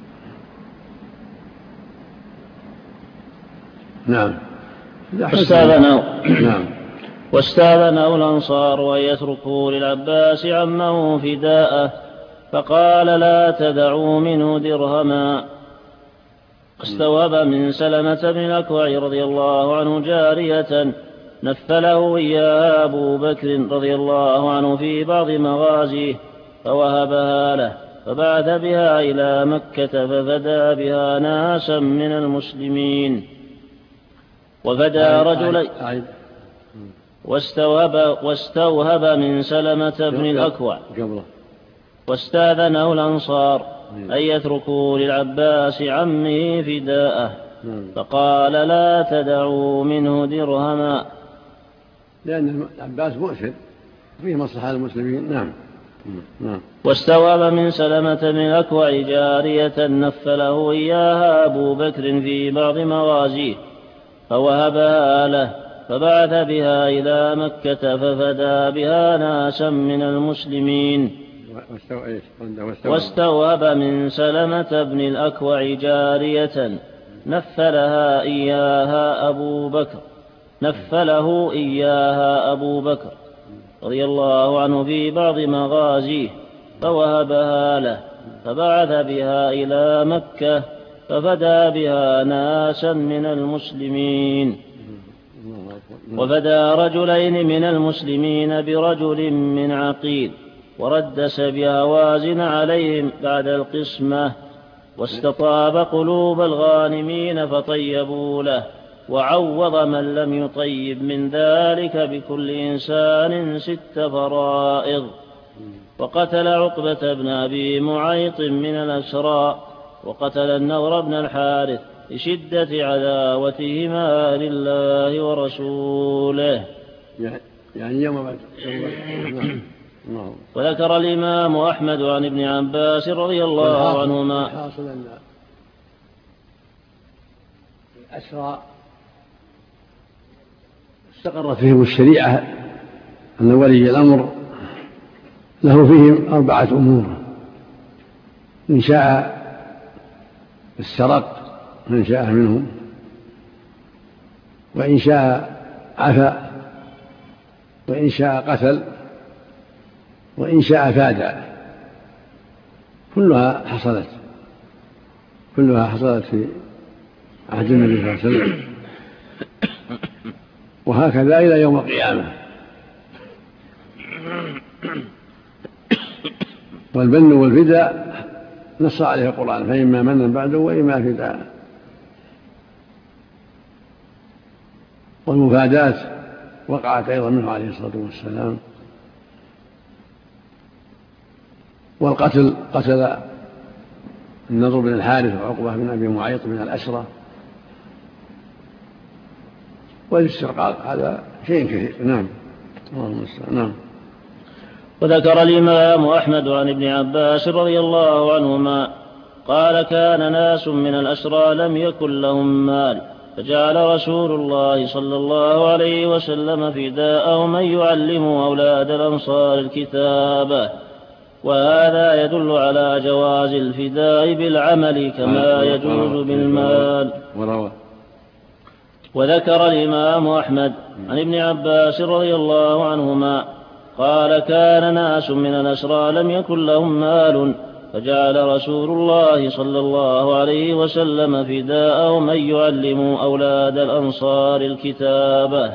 عنه. نعم. نعم. واستأذنه الأنصار أن يتركوا للعباس عمه فداءه، فقال: لا تدعوا منه درهما. استوهب من سلمة بن الأكوع رضي الله عنه جارية نفله إياها أبو بكر رضي الله عنه في بعض مغازيه، فوهبها له، فبعث بها إلى مكة، ففدى بها ناسا من المسلمين. وفدى رجلين. واستوهب من سلمة بن الأكوع. واستأذنه الأنصار أن يتركوا للعباس عمه فداءه، فقال: لا تدعوا منه درهما، لأن العباس مؤثر فيه مصلحة المسلمين. نعم. واستوهب من سلمة بن الأكوع جارية نفله إياها أبو بكر في بعض مغازيه، فوهبها له، فبعث بها إلى مكة، ففدى بها ناسا من المسلمين. واستوهب من سلمة بن الأكوع جارية نفله إياها أبو بكر رضي الله عنه في بعض مغازيه، فوهبها له، فبعث بها إلى مكة، ففدى بها ناسا من المسلمين. وفدى رجلين من المسلمين برجل من عقيل ورد 7 هوازن عليهم بعد القسمة، واستطاب قلوب الغانمين فطيبوا له، وعوض من لم يطيب من ذلك بكل إنسان 6 فرائض. وقتل عقبة بن أبي معيط من الأسرى، وقتل النضر بن الحارث لشدة عداوتهما لله ورسوله. يعني يوم بعد. وذكر الإمام أحمد عن ابن عباس رضي الله عنهما حاصل أن الأسرى استقرت فيهم الشريعة أن ولي الأمر له فيهم 4 أمور: إن شاء استرق من شاء منهم، وإن شاء عفا، وإن شاء قتل، وإن شاء فادى. كلها حصلت في عهد النبي صلى الله عليه وسلم، وهكذا إلى يوم القيامة. والبن والفداء نص عليه القرآن: فإما منا بعده وإما فداء. والمفادات وقعت أيضا منه عليه الصلاة والسلام. والقتل قتل النضر بن الحارث وعقبة بن أبي معيط من الأسرى. والاسترقاق هذا شيء كثير. نعم. نعم. وذكر الإمام أحمد عن ابن عباس رضي الله عنهما قال: كان ناس من الأسرى لم يكن لهم مال، فجعل رسول الله صلى الله عليه وسلم فداءهم من يعلم أولاد الأنصار الكتابة. وهذا يدل على جواز الفداء بالعمل كما يجوز بالمال. وذكر الإمام أحمد عن ابن عباس رضي الله عنهما قال: كان ناس من الأسرى لم يكن لهم مال، فجعل رسول الله صلى الله عليه وسلم فداءهم من يعلم أولاد الأنصار الكتابة.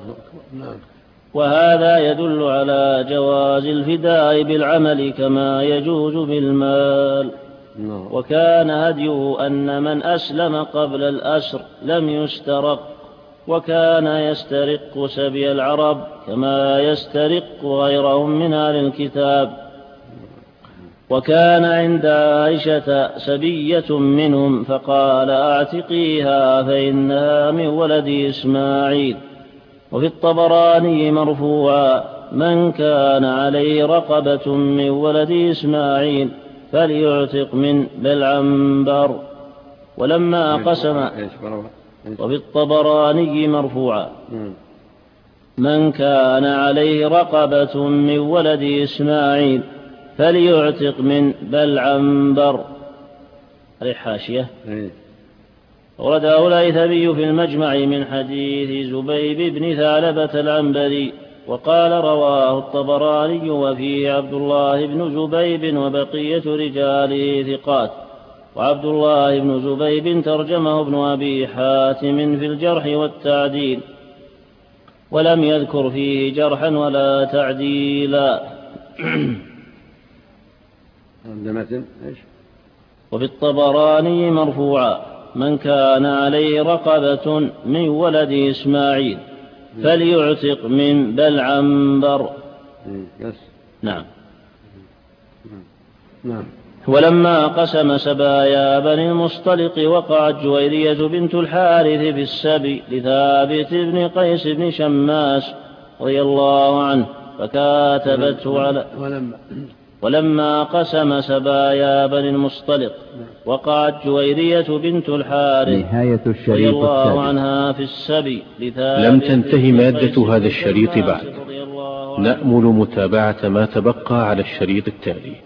وهذا يدل على جواز الفداء بالعمل كما يجوز بالمال. وكان هديه أن من أسلم قبل الأسر لم يسترق، وكان يسترق سبي العرب كما يسترق غيرهم من أهل الكتاب. وكان عند عائشة سبية منهم فقال: أعتقيها فإنها من ولد إسماعيل. وفي الطبراني مرفوعا: من كان عليه رقبة من ولد إسماعيل فليعتق من بالعنبر. ولما قسم. وفي الطبراني مرفوعا: من كان عليه رقبة من ولد إسماعيل فليعتق من بالعنبر. الحاشية. ورده الهيثمي في المجمع من حديث زبيب بن ثعلبة العنبري، وقال: رواه الطبراني وفيه عبد الله بن زبيب وبقية رجاله ثقات. وعبد الله بن زبيب ترجمه ابن أبي حاتم في الجرح والتعديل، ولم يذكر فيه جرحا ولا تعديلا. وفي الطبراني مرفوعا: من كان عليه رقبة من ولد إسماعيل فليعتق من بالعنبر. نعم. ولما قسم سبايا بني المصطلق وقعت جويرية بنت الحارث في السبي لثابت بن قيس بن شماس رضي الله عنه فكاتبته على. ولما قسم سبايا بني المصطلق وقعت جويرية بنت الحارث رضي الله عنها في السبي لم تنتهي مادة هذا الشريط بعد. نأمل متابعة ما تبقى على الشريط التالي.